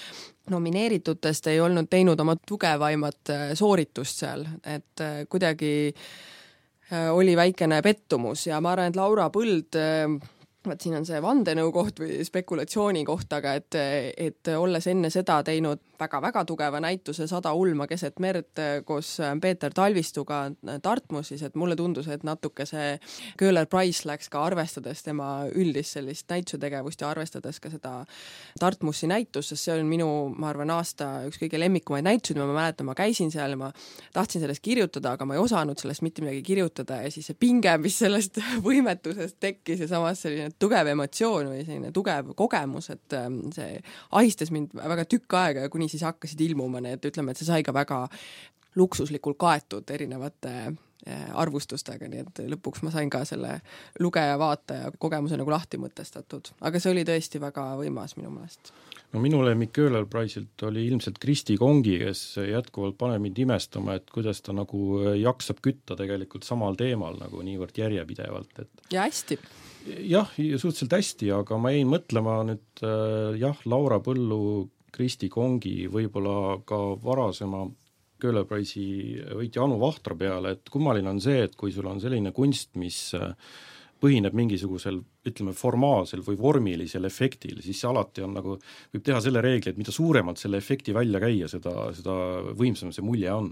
nomineeritutest ei olnud teinud oma tugevaimat sooritust seal, et kuidagi oli väikene pettumus ja ma arvan, et Laura Põld vaat siin on see vandenõu koht või spekulatsiooni koht, aga et olles enne seda teinud väga-väga tugeva näituse 100 ulma keset merd koos Peeter Talvistuga Tartmusis, et mulle tundus, et natuke see Köhler-Price läks ka arvestades tema üldist sellist näitusetegevust ja arvestades ka seda Tartmusi näitust, sest see on minu, ma arvan, aasta üks kõige lemmikumaid näitusid, ma mäletan, ma käisin seal ja ma tahtsin sellest kirjutada, aga ma ei osanud sellest mitte midagi kirjutada ja siis see pinge, mis sellest võimetusest tekkis ja samas selline tugev emotsioon või selline tugev kogemus, et see ahistas mind väga tükk aega ja kuni siis hakkasid ilmuma need, ütleme, et see sai ka väga luksuslikult kaetud erinevate arvustustega, nii et lõpuks ma sain ka selle lugeja-vaataja kogemuse nagu lahti mõtestatud. Aga see oli tõesti väga võimas minu meelest. No minu lemmik Köhler-Price'ilt oli ilmselt Kristi Kongi, kes jätkuvalt paneb mind imestama, et kuidas ta nagu jaksab kütta tegelikult samal teemal nagu niivõrd järjepidevalt. Et... Ja hästi. Jah, suhteliselt hästi, aga ma jäin mõtlema nüüd Laura Põllu, Kristi Kongi, võib-olla ka varasema Köhler-Price'i võitja Anu Vahtra peale, et kummaline on see, et kui sul on selline kunst, mis põhineb mingisugusel, ütleme, formaalsel või vormilisel efektil, siis see alati on nagu, võib teha selle reegli, et mida suuremalt selle efekti välja käia, seda võimsam see mulje on.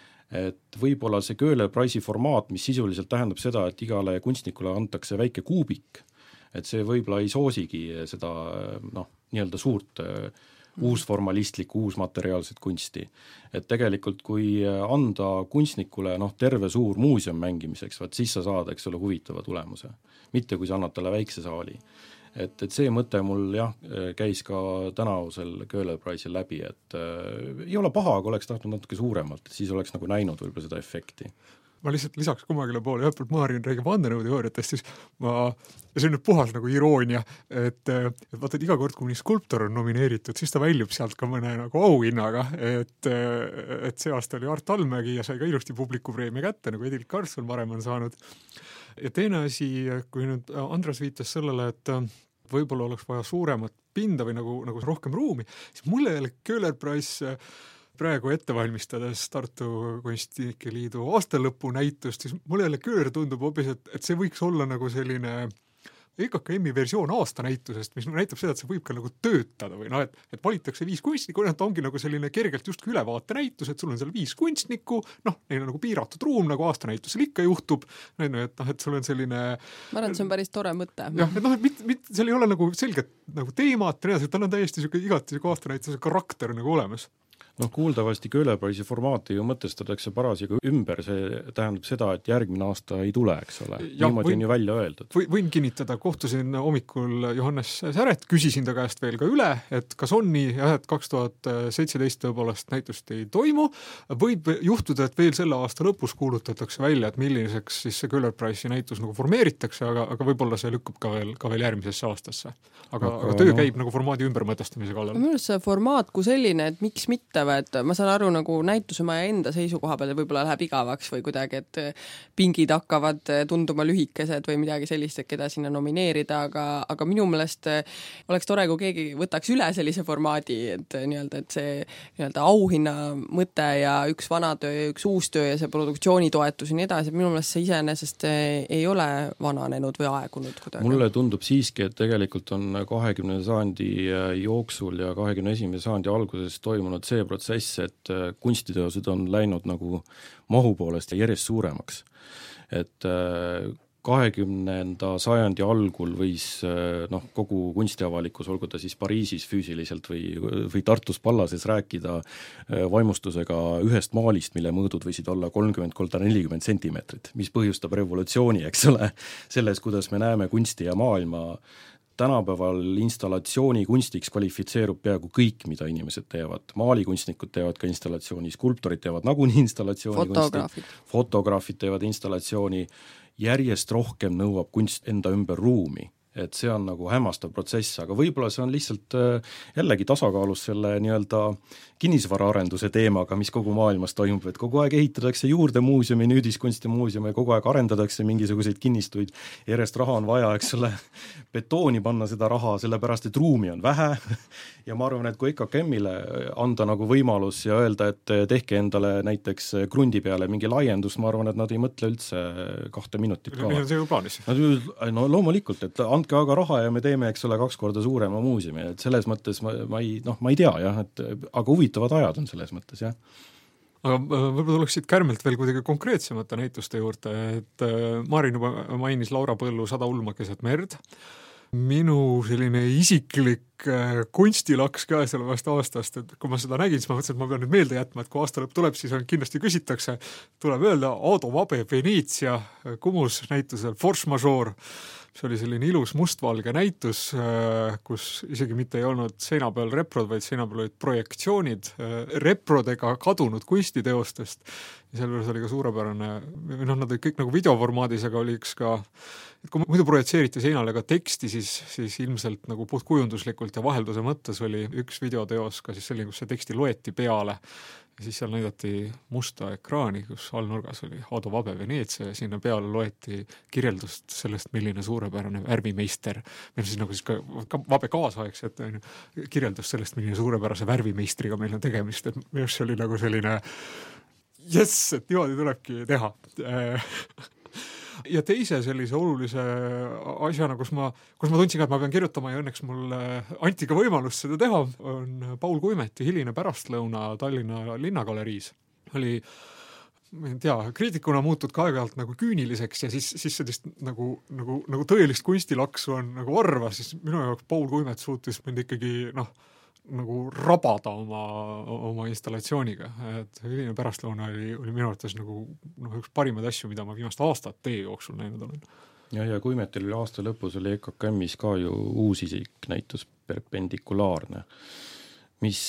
Et võib-olla see Köhler-Price'i formaat, mis sisuliselt tähendab seda, et igale kunstnikule antakse väike kuubik, et see võib-olla ei soosigi seda nii-öelda suurt uusformalistlikku, uusmateriaalset kunsti. Et tegelikult kui anda kunstnikule terve suur muuseum mängimiseks, siis sa saad, eks ole, huvitava tulemuse. Mitte kui sa annad talle väikse saali. Et see mõte mul käis ka tänavusel Köhler-Price'il läbi, et ei ole paha, aga oleks tahtnud natuke suuremalt, et siis oleks nagu näinud võib-olla seda efekti. Ma lihtsalt lisaks kummagile poole, ühelt poolt Maarin räägib vandenõuteooriatest, siis ja see on nüüd puhas nagu iroonia, et vaata, et iga kord, kui mõni skulptor on nomineeritud, siis ta väljub sealt ka mõne nagu auhinnaga, et see aasta oli Art Almägi ja sai ka ilusti publikupreemia kätte, nagu Edith Karlsson varem on saanud. Ja teine asi, kui nüüd Andres viitas sellele, et võib-olla oleks vaja suuremat pinda või nagu rohkem ruumi, siis mulle jälle Köhler-Price praegu ette valmistades Tartu Kunstnike Liidu aastalõpu näitust, siis mulle jälle Köhler tundub hoopis, et see võiks olla nagu selline EKKM-i versioon aastanäitusest, mis näitab seda, et see võib ka nagu töötada või et valitakse 5 kunstnikku, et ongi nagu selline kergelt justkui ülevaate näitus, et sul on seal 5 kunstnikku, neil on nagu piiratud ruum, nagu aastanäitusel ikka juhtub, et sul on selline... Ma arvan, et see on päris tore mõte. Jah, et seal ei ole nagu selget nagu teemat, tal on täiesti igati aastanäituse karakter nagu olemas. Kuuldavasti Köhler-Price'i formaati ju mõtestatakse parasjagu ümber, see tähendab seda, et järgmine aasta ei tule, eks ole. Niimoodi on ju välja öeldud. Võin kinnitada, kohtusin hommikul Johannes Säret, küsisin ta käest veel ka üle, et kas on nii, et 2017 tõepoolest näitust ei toimu, võib juhtuda, et veel selle aasta lõpus kuulutatakse välja, et milliseks siis see Köhler-Price'i näitus nagu formeeritakse, aga võib-olla see lükkub ka veel järgmisesse aastasse. Aga töö käib nagu formaadi ümbermõtestamise kallal. Minu arust see formaat kui selline, et miks mitte, et ma saan aru nagu näitusemaja enda seisukoha peal võib-olla läheb igavaks või kuidagi, et pingid hakkavad tunduma lühikesed või midagi sellist, et keda sinna nomineerida, aga minu meelest oleks tore, kui keegi võtaks üle sellise formaadi, et see nii-öelda auhinna mõte ja üks vana töö ja üks uus töö ja see produktsioonitoetus ja nii edasi, minu meelest see iseenesest ei ole vananenud või aegunud kuidagi. Mulle tundub siiski, et tegelikult on 20. sajandi jooksul ja 21. sajandi alguses toimunud see protsess, et kunstiteosed on läinud nagu mahu poolest järjest suuremaks. Et 20. sajandi algul võis kogu kunstiavalikkus, olgu ta siis Pariisis füüsiliselt või Tartus Pallases rääkida vaimustusega ühest maalist, mille mõõdud võisid olla 30-40 sentimeetrit, mis põhjustab revolutsiooni, eks ole, selles, kuidas me näeme kunsti ja maailma. Tänapäeval installatsiooni kunstiks kvalifitseerub peaaegu kõik, mida inimesed teevad. Maalikunstnikud teevad ka installatsiooni, skulptorid teevad nagunii installatsiooni, fotograafid teevad installatsiooni, järjest rohkem nõuab kunst enda ümber ruumi. Et see on nagu hämmastav protsess, aga võib-olla see on lihtsalt jällegi tasakaalus selle nii-öelda kinnisvaraarenduse teemaga, mis kogu maailmas toimub, et kogu aeg ehitatakse juurde muuseumi, nüüdiskunstimuuseumi ja kogu aeg arendatakse mingisuguseid kinnistuid, järjest raha on vaja, eks ole, betooni panna seda raha, sellepärast et ruumi on vähe ja ma arvan, et kui EKKM-ile anda nagu võimalus ja öelda, et tehke endale näiteks krundi peale mingi laiendus, ma arvan, et nad ei mõtle üldse 2 minutit ka. See on plaanis. No loomulikult, et andke aga raha ja me teeme, eks ole, 2 korda suurema muuseumi, et selles mõttes ma ei tea jah, et aga huvitavad ajad on selles mõttes, jah. Aga võib-olla tuleksid Kärmelt veel kuidagi konkreetsemate näituste juurde, et Maarin juba mainis Laura Põllu 100 ulma keset merd. Minu selline isiklik kunstilaks käesolevast aastast, et kui ma seda nägin, siis ma mõtlesin, et ma pean nüüd meelde jätma, et kui aasta lõpp tuleb, siis kindlasti küsitakse, tuleb öelda Aado Vabe Veneetsia Kumus näitusel Force Majeure. See oli selline ilus mustvalge näitus, kus isegi mitte ei olnud seina peal reprod, vaid seina peal olid projektsioonid reprodega kadunud kunstiteostest. Ja sellepärast oli ka suurepärane, nad olid kõik nagu videoformaadis, aga oli üks ka, et kui muidu projitseeriti seinale ka teksti, siis ilmselt nagu puhtkujunduslikult ja vahelduse mõttes oli üks videoteos ka siis selline, kus see teksti loeti peale. Ja siis seal näidati musta ekraani, kus allnurgas oli Aado Vabe Veneetsia ja sinna peale loeti kirjeldust sellest, milline suurepärane värvimeister, meil siis nagu siis ka Vabe kaasaegse, et kirjeldust sellest, milline suurepärase värvimeistriga meil on tegemist, et minu arust see oli nagu selline jess, et niimoodi tulebki teha. Ja teise sellise olulise asjana, kus ma tundsin ka, et ma pean kirjutama ja õnneks mul anti ka võimalus seda teha, on Paul Kuimeti hiline pärastlõuna Tallinna Linnagaleriis. Oli, ma ei tea, kriitikuna muutud ka aeg-ajalt nagu küüniliseks ja siis sellist nagu tõelist kunstilaksu on nagu arva, siis minu jaoks Paul Kuimet suutis mind ikkagi nagu rabada oma installatsiooniga, et hiline pärastlõuna oli minu arvates nagu üks parimaid asju, mida ma viimast aastat tee jooksul näinud olen. Ja Kuimetil oli aasta lõpus oli EKKM-is ka ju uus isik näitus perpendikulaarne, mis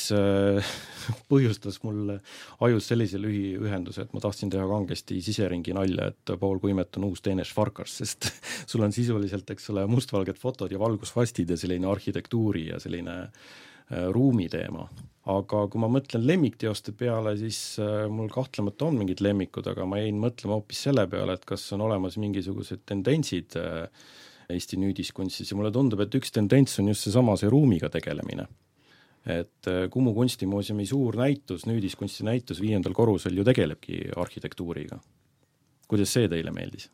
põhjustas mul ajus sellise lühiühenduse, et ma tahtsin teha kangesti siseringi nalja, et Paul Kuimet on uus Teenes Farkas, sest sul on sisuliselt, eks ole, mustvalged fotod ja valgusvastid ja selline arhitektuuri ja selline ruumiteema. Aga kui ma mõtlen lemmikteoste peale, siis mul kahtlemata on mingid lemmikud, aga ma jäin mõtlema hoopis selle peale, et kas on olemas mingisugused tendentsid Eesti nüüdiskunstis ja mulle tundub, et üks tendents on just see ruumiga tegelemine. Et Kumu kunstimuuseumi suur näitus, nüüdiskunsti näitus 5. korrusel ju tegelebki arhitektuuriga. Kuidas see teile meeldis?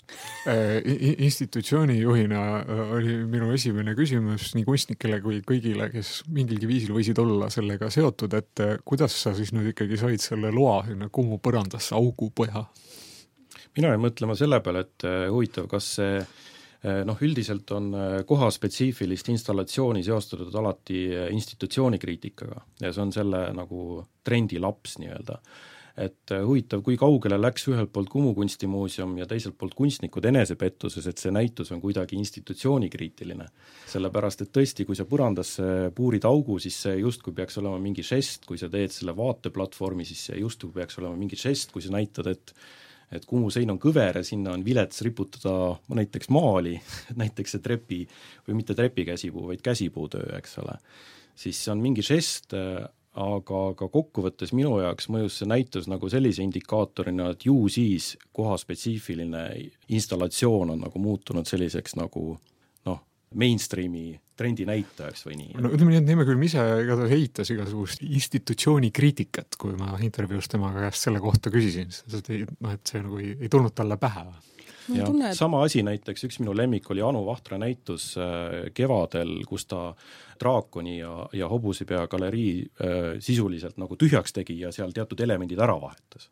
Institutsiooni juhina oli minu esimene küsimus nii kunstnikele kui kõigile, kes mingilgi viisil võisid olla sellega seotud, et kuidas sa siis nüüd ikkagi said selle loa sinna Kumu põrandasse augu põha? Mina jäin mõtlema selle peale, et huvitav, kas see üldiselt on kohaspetsiifilist installatsiooni seostatud alati institutsioonikriitikaga ja see on selle nagu trendi laps nii-öelda. Et huvitav, kui kaugele läks ühelt poolt Kumu kunstimuuseum ja teiselt poolt kunstnikud enesepettuses, et see näitus on kuidagi institutsioonikriitiline. Sellepärast, et tõesti, kui sa põrandasse puurid augu, siis see justkui peaks olema mingi žest, kui sa teed selle vaateplatvormi, siis see justkui peaks olema mingi žest, kui sa näitad, et Kumu sein on kõver ja sinna on vilets riputada näiteks maali, näiteks see trepi, või mitte trepikäsipuu, vaid käsipuutöö, eks ole. Siis see on mingi žest, aga kokkuvõttes minu jaoks mõjus see näitus nagu sellise indikaatorina, et ju siis kohaspetsiifiline installatsioon on nagu muutunud selliseks nagu mainstreami trendi näitajaks või nii. Ütleme nii, et Neeme küll ise heitas igasugust institutsiooni kriitikat, kui ma intervjuus temaga käest selle kohta küsisin, et see nagu ei tulnud talle pähe. Ja sama asi näiteks, üks minu lemmik oli Anu Vahtra näitus kevadel, kus ta draakoni ja hobusepea galerii sisuliselt nagu tühjaks tegi ja seal teatud elemendid ära vahetas.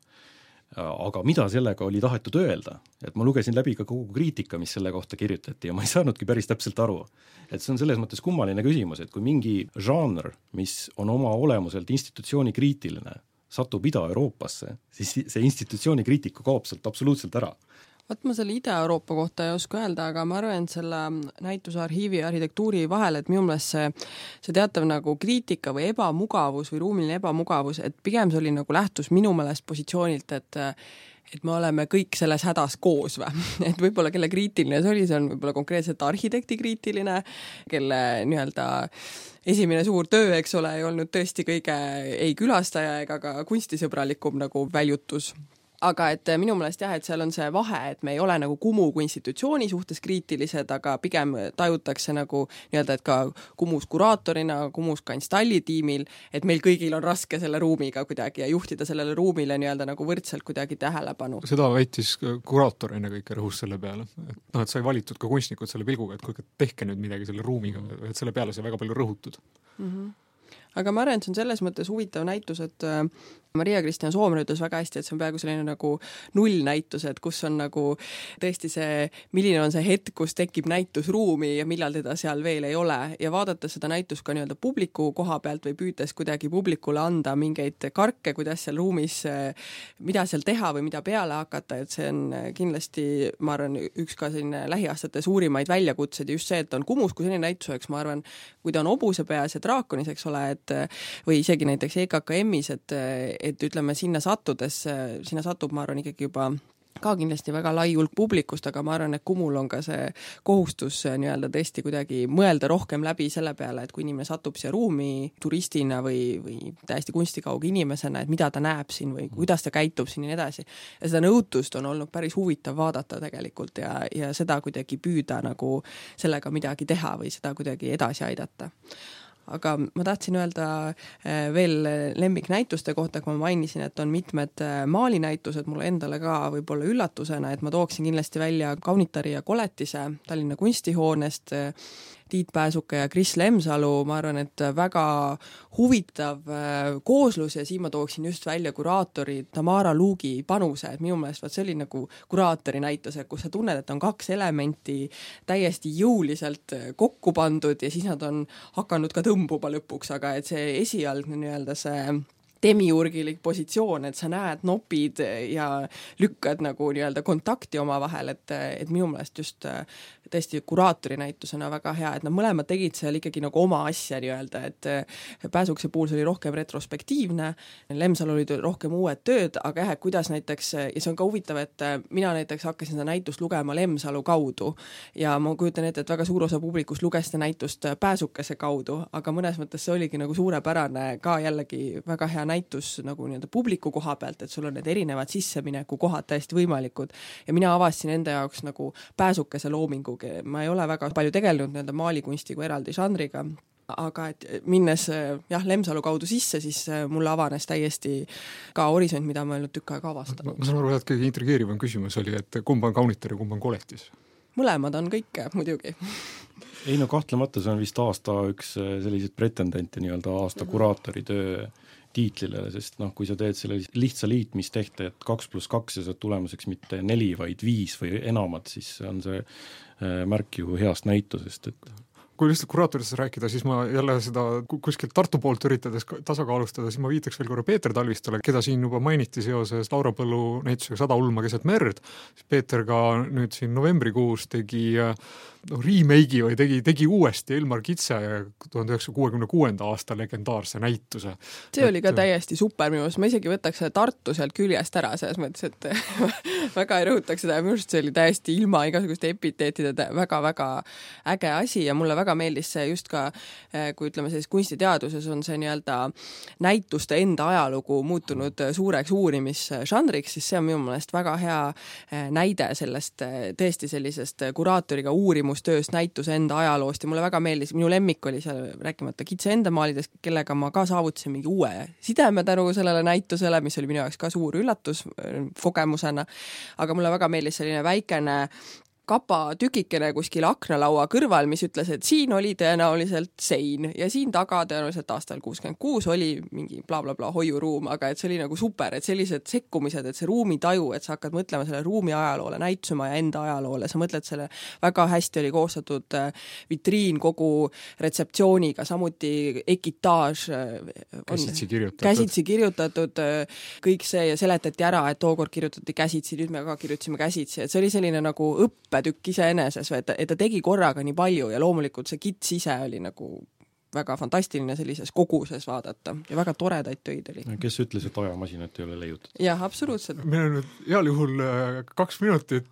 Aga mida sellega oli tahetud öelda? Et ma lugesin läbi ka kogu kriitika, mis selle kohta kirjutati ja ma ei saanudki päris täpselt aru. Et see on selles mõttes kummaline küsimus, et kui mingi žanr, mis on oma olemuselt institutsiooni kriitiline, satub Ida-Euroopasse, siis see institutsiooni kriitika kaob sealt absoluutselt ära. Vaat ma selle Ida-Euroopa kohta ei oska öelda, aga ma arvan, et selle näituse arhiivi ja arhitektuuri vahel, et minu meelest see teatav nagu kriitika või ebamugavus või ruumiline ebamugavus, et pigem see oli nagu lähtus minu meelest positsioonilt, et me oleme kõik selles hädas koos või. Et võib-olla kelle kriitiline see oli, see on võib-olla konkreetselt arhitekti kriitiline, kelle nii-öelda esimene suur töö, eks ole, ei olnud tõesti kõige ei külastaja ega ka kunstisõbralikum nagu väljutus. aga et minu meelest jah, et seal on see vahe, et me ei ole nagu Kumu kui institutsiooni suhtes kriitilised, aga pigem tajutakse nagu nii-öelda, et ka Kumus kuraatorina, Kumus ka installitiimil, et meil kõigil on raske selle ruumiga kuidagi ja juhtida sellele ruumile nii-öelda nagu võrdselt kuidagi tähelepanu. Seda väitis kuraator ennekõike rõhus selle peale, et sai valitud ka kunstnikud selle pilguga, et kuulge, tehke nüüd midagi selle ruumiga, et selle peale sai väga palju rõhutud. Aga ma arvan, et see on selles mõttes huvitav näitus, et Maria-Kristina Soomre ütles väga hästi, et see on peaaegu selline nagu nullnäitus, et kus on nagu tõesti see, milline on see hetk, kus tekib näitusruumi ja millal teda seal veel ei ole. Ja vaadates seda näitust ka nii-öelda publiku koha pealt või püüdes kuidagi publikule anda mingeid karke, kuidas seal ruumis, mida seal teha või mida peale hakata, et see on kindlasti, ma arvan, üks ka selline lähiaastate suurimaid väljakutsed ja just see, et on Kumus kui selline näituseks, ma arvan, kui ta on Hobusepeas ja Draakonis, eks ole, et või isegi näiteks EKKM-is, et ütleme, sinna satub, ma arvan, ikkagi juba ka kindlasti väga lai hulk publikust, aga ma arvan, et Kumul on ka see kohustus nii-öelda tõesti kuidagi mõelda rohkem läbi selle peale, et kui inimene satub siia ruumi turistina või täiesti kunstikauge inimesena, et mida ta näeb siin või kuidas ta käitub siin ja nii edasi. Ja seda nõutust on olnud päris huvitav vaadata tegelikult ja seda kuidagi püüda nagu sellega midagi teha või seda kuidagi edasi aidata. Aga ma tahtsin öelda veel lemmiknäituste kohta, kui ma mainisin, et on mitmed maalinäitused mulle endale ka võib-olla üllatusena, et ma tooksin kindlasti välja Kaunitari ja Koletise Tallinna kunstihoonest, Tiit Pääsuke ja Kris Lemsalu, ma arvan, et väga huvitav kooslus ja siin ma tooksin just välja kuraatori Tamara Luugi panuse, et minu meelest see oli nagu kuraatori näitus, kus sa tunned, et on kaks elementi täiesti jõuliselt kokku pandud ja siis nad on hakanud ka tõmbuba lõpuks, aga et see esialgne nii-öelda see demiurgilik positsioon, et sa näed nopid ja lükkad nagu nii-öelda kontakti omavahel, et minu meelest just tõesti kuraatori näitusena väga hea, et nad mõlemad tegid seal ikkagi nagu oma asja nii-öelda, et Pääsukese puhul see oli rohkem retrospektiivne, Lemsal olid rohkem uued tööd, aga jah, et kuidas näiteks, ja see on ka huvitav, et mina näiteks hakkasin seda näitust lugema Lemsalu kaudu ja ma kujutan ette, et väga suur osa publikust luges seda näitust Pääsukese kaudu, aga mõnes mõttes see oligi nagu suurepärane ka jällegi väga hea näitus nagu nii-öelda publiku koha pealt, et sul on need erinevad sissemineku kohad täiesti võimalikud ja mina avastasin enda jaoks nagu Pääsukese loomingu. Ma ei ole väga palju tegelenud nii-öelda maalikunsti kui eraldi žanriga, aga et minnes Lemsalu kaudu sisse, siis mulle avanes täiesti ka horisont, mida ma ei olnud tükk aega avastanud. Ma saan aru, et kõige intrigeerivam küsimus oli, et kumb on Kaunitar ja kumb on Koletis? Mõlemad on kõik muidugi. Ei no kahtlemata see on vist aasta üks selliseid pretendente nii-öelda aasta kuraatori töö tiitlile, sest kui sa teed selle lihtsa liitmistehte, et 2+2 ja saad tulemuseks mitte 4, vaid 5 või enamat, siis on see märk ju heast näitusest, et kui lihtsalt kuraatorist rääkida, siis ma jälle seda kuskilt Tartu poolt üritades tasakaalustada, siis ma viitaks veel korra Peeter Talvistule, keda siin juba mainiti seoses Laura Põllu näitusega 100 ulma keset merd. Peeter ka nüüd siin novembrikuus tegi remake'i või tegi uuesti Elmar Kitse 1966. aasta legendaarse näituse. See oli ka täiesti super minu arust, ma isegi võtaks Tartu sealt küljest ära, selles mõttes, et väga ei rõhutaks seda ja minu arust see oli täiesti ilma igasuguste epiteetide väga-väga äge asi ja mulle väga meeldis see just ka, kui ütleme sellises kunstiteaduses on see nii-öelda näituste enda ajalugu muutunud suureks uurimisžanriks, siis see on minu meelest väga hea näide sellest tõesti sellisest kuraatoriga uurimustööst näituse enda ajaloost ja mulle väga meeldis, minu lemmik oli seal rääkimata Kitse enda maalides, kellega ma ka saavutasin mingi uue sideme tänu sellele näitusele, mis oli minu jaoks ka suur üllatus kogemusena, aga mulle väga meeldis selline väikene kapa tükikene kuskil aknalaua kõrval, mis ütles, et siin oli tõenäoliselt sein ja siin taga tõenäoliselt aastal 66 oli mingi bla-bla-bla hoiuruum, aga et see oli nagu super, et sellised sekkumised, et see ruumitaju, et sa hakkad mõtlema selle ruumi ajaloole, näitusema ja enda ajaloole, sa mõtled selle, väga hästi oli koostatud vitriin kogu retseptsiooniga, samuti ekitaaž, käsitsi kirjutatud, kõik see ja seletati ära, et tookord kirjutati käsitsi, nüüd me ka kirjutasime käsitsi, et see oli selline nagu õppetükk iseeneses, et ta tegi korraga nii palju ja loomulikult see kits ise oli nagu väga fantastiline sellises koguses vaadata ja väga toredaid töid oli. Kes ütles, et ajamasinat ei ole leiutud? Jah, absoluutselt. Meil on nüüd heal juhul 2 minutit,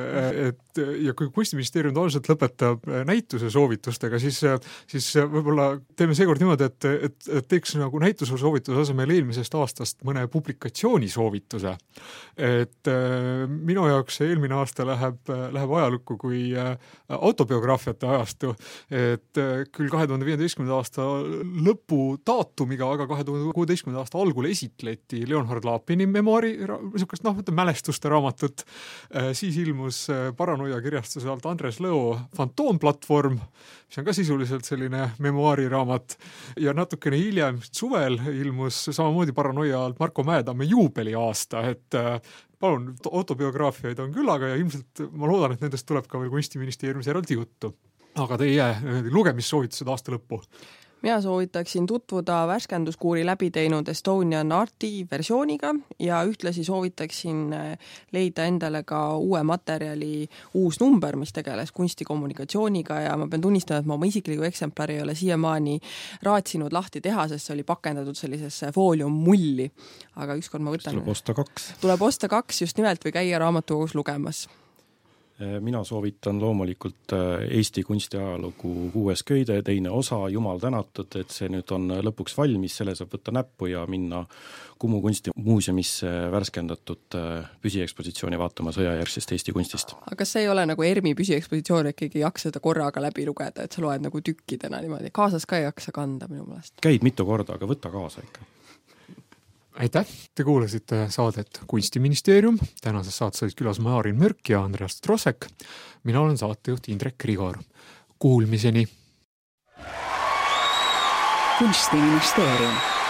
ja kui Kunstiministeerium tavaliselt lõpetab näituse soovitustega, siis võib-olla teeme seekord niimoodi, et teeks nagu näituse soovituse asemel eelmisest aastast mõne publikatsiooni soovituse. Et minu jaoks eelmine aasta läheb ajalukku kui autobiograafiate ajastu, et küll 2015. aasta lõpu daatumiga, aga 2016. aasta algul esitleti Leonhard Lapini memoari, niisugust mälestuste raamatut, siis ilmus Paranoia kirjastuse alt Andres Lõo Fantoomplatvorm, mis on ka sisuliselt selline memoaariraamat, ja natukene hiljem suvel ilmus samamoodi Paranoia alt Marko Mäetamme juubeliaasta, et palun, autobiograafiaid on küllaga ja ilmselt ma loodan, et nendest tuleb ka veel Kunstiministeeriumis eraldi juttu. Aga teie lugemissoovitused aasta lõppu? Mina soovitaksin tutvuda värskenduskuuri läbi teinud Estonian Arti versiooniga ja ühtlasi soovitaksin leida endale ka uue materjali uus number, mis tegeles kunstikommunikatsiooniga ja ma pean tunnistama, et ma oma isikliku eksemplari ei ole siiamaani raatsinud lahti teha, sest see oli pakendatud sellisesse fooliummulli. Aga ükskord ma võtan... Tuleb osta 2. Tuleb osta 2 just nimelt või käia raamatukogus lugemas. Mina soovitan loomulikult Eesti kunstiajalugu 6. köide, teine osa, jumal tänatud, et see nüüd on lõpuks valmis, selle saab võtta näppu ja minna Kumu kunstimuuseumisse värskendatud püsiekspositsiooni vaatama sõjajärgsest Eesti kunstist. Aga kas see ei ole nagu ERMi püsiekspositsioon, et keegi ei jaksa seda korraga läbi lugeda, et sa loed nagu tükkidena niimoodi, kaasas ka ei jaksa kanda minu meelest. Käid mitu korda, aga võta kaasa ikka. Aitäh! Te kuulasite saadet Kunstiministeerium. Tänases saates olid külas Maarin Mörk ja Andreas Trosek. Mina olen saatejuht Indrek Grigor. Kuulmiseni! Kunstiministeerium.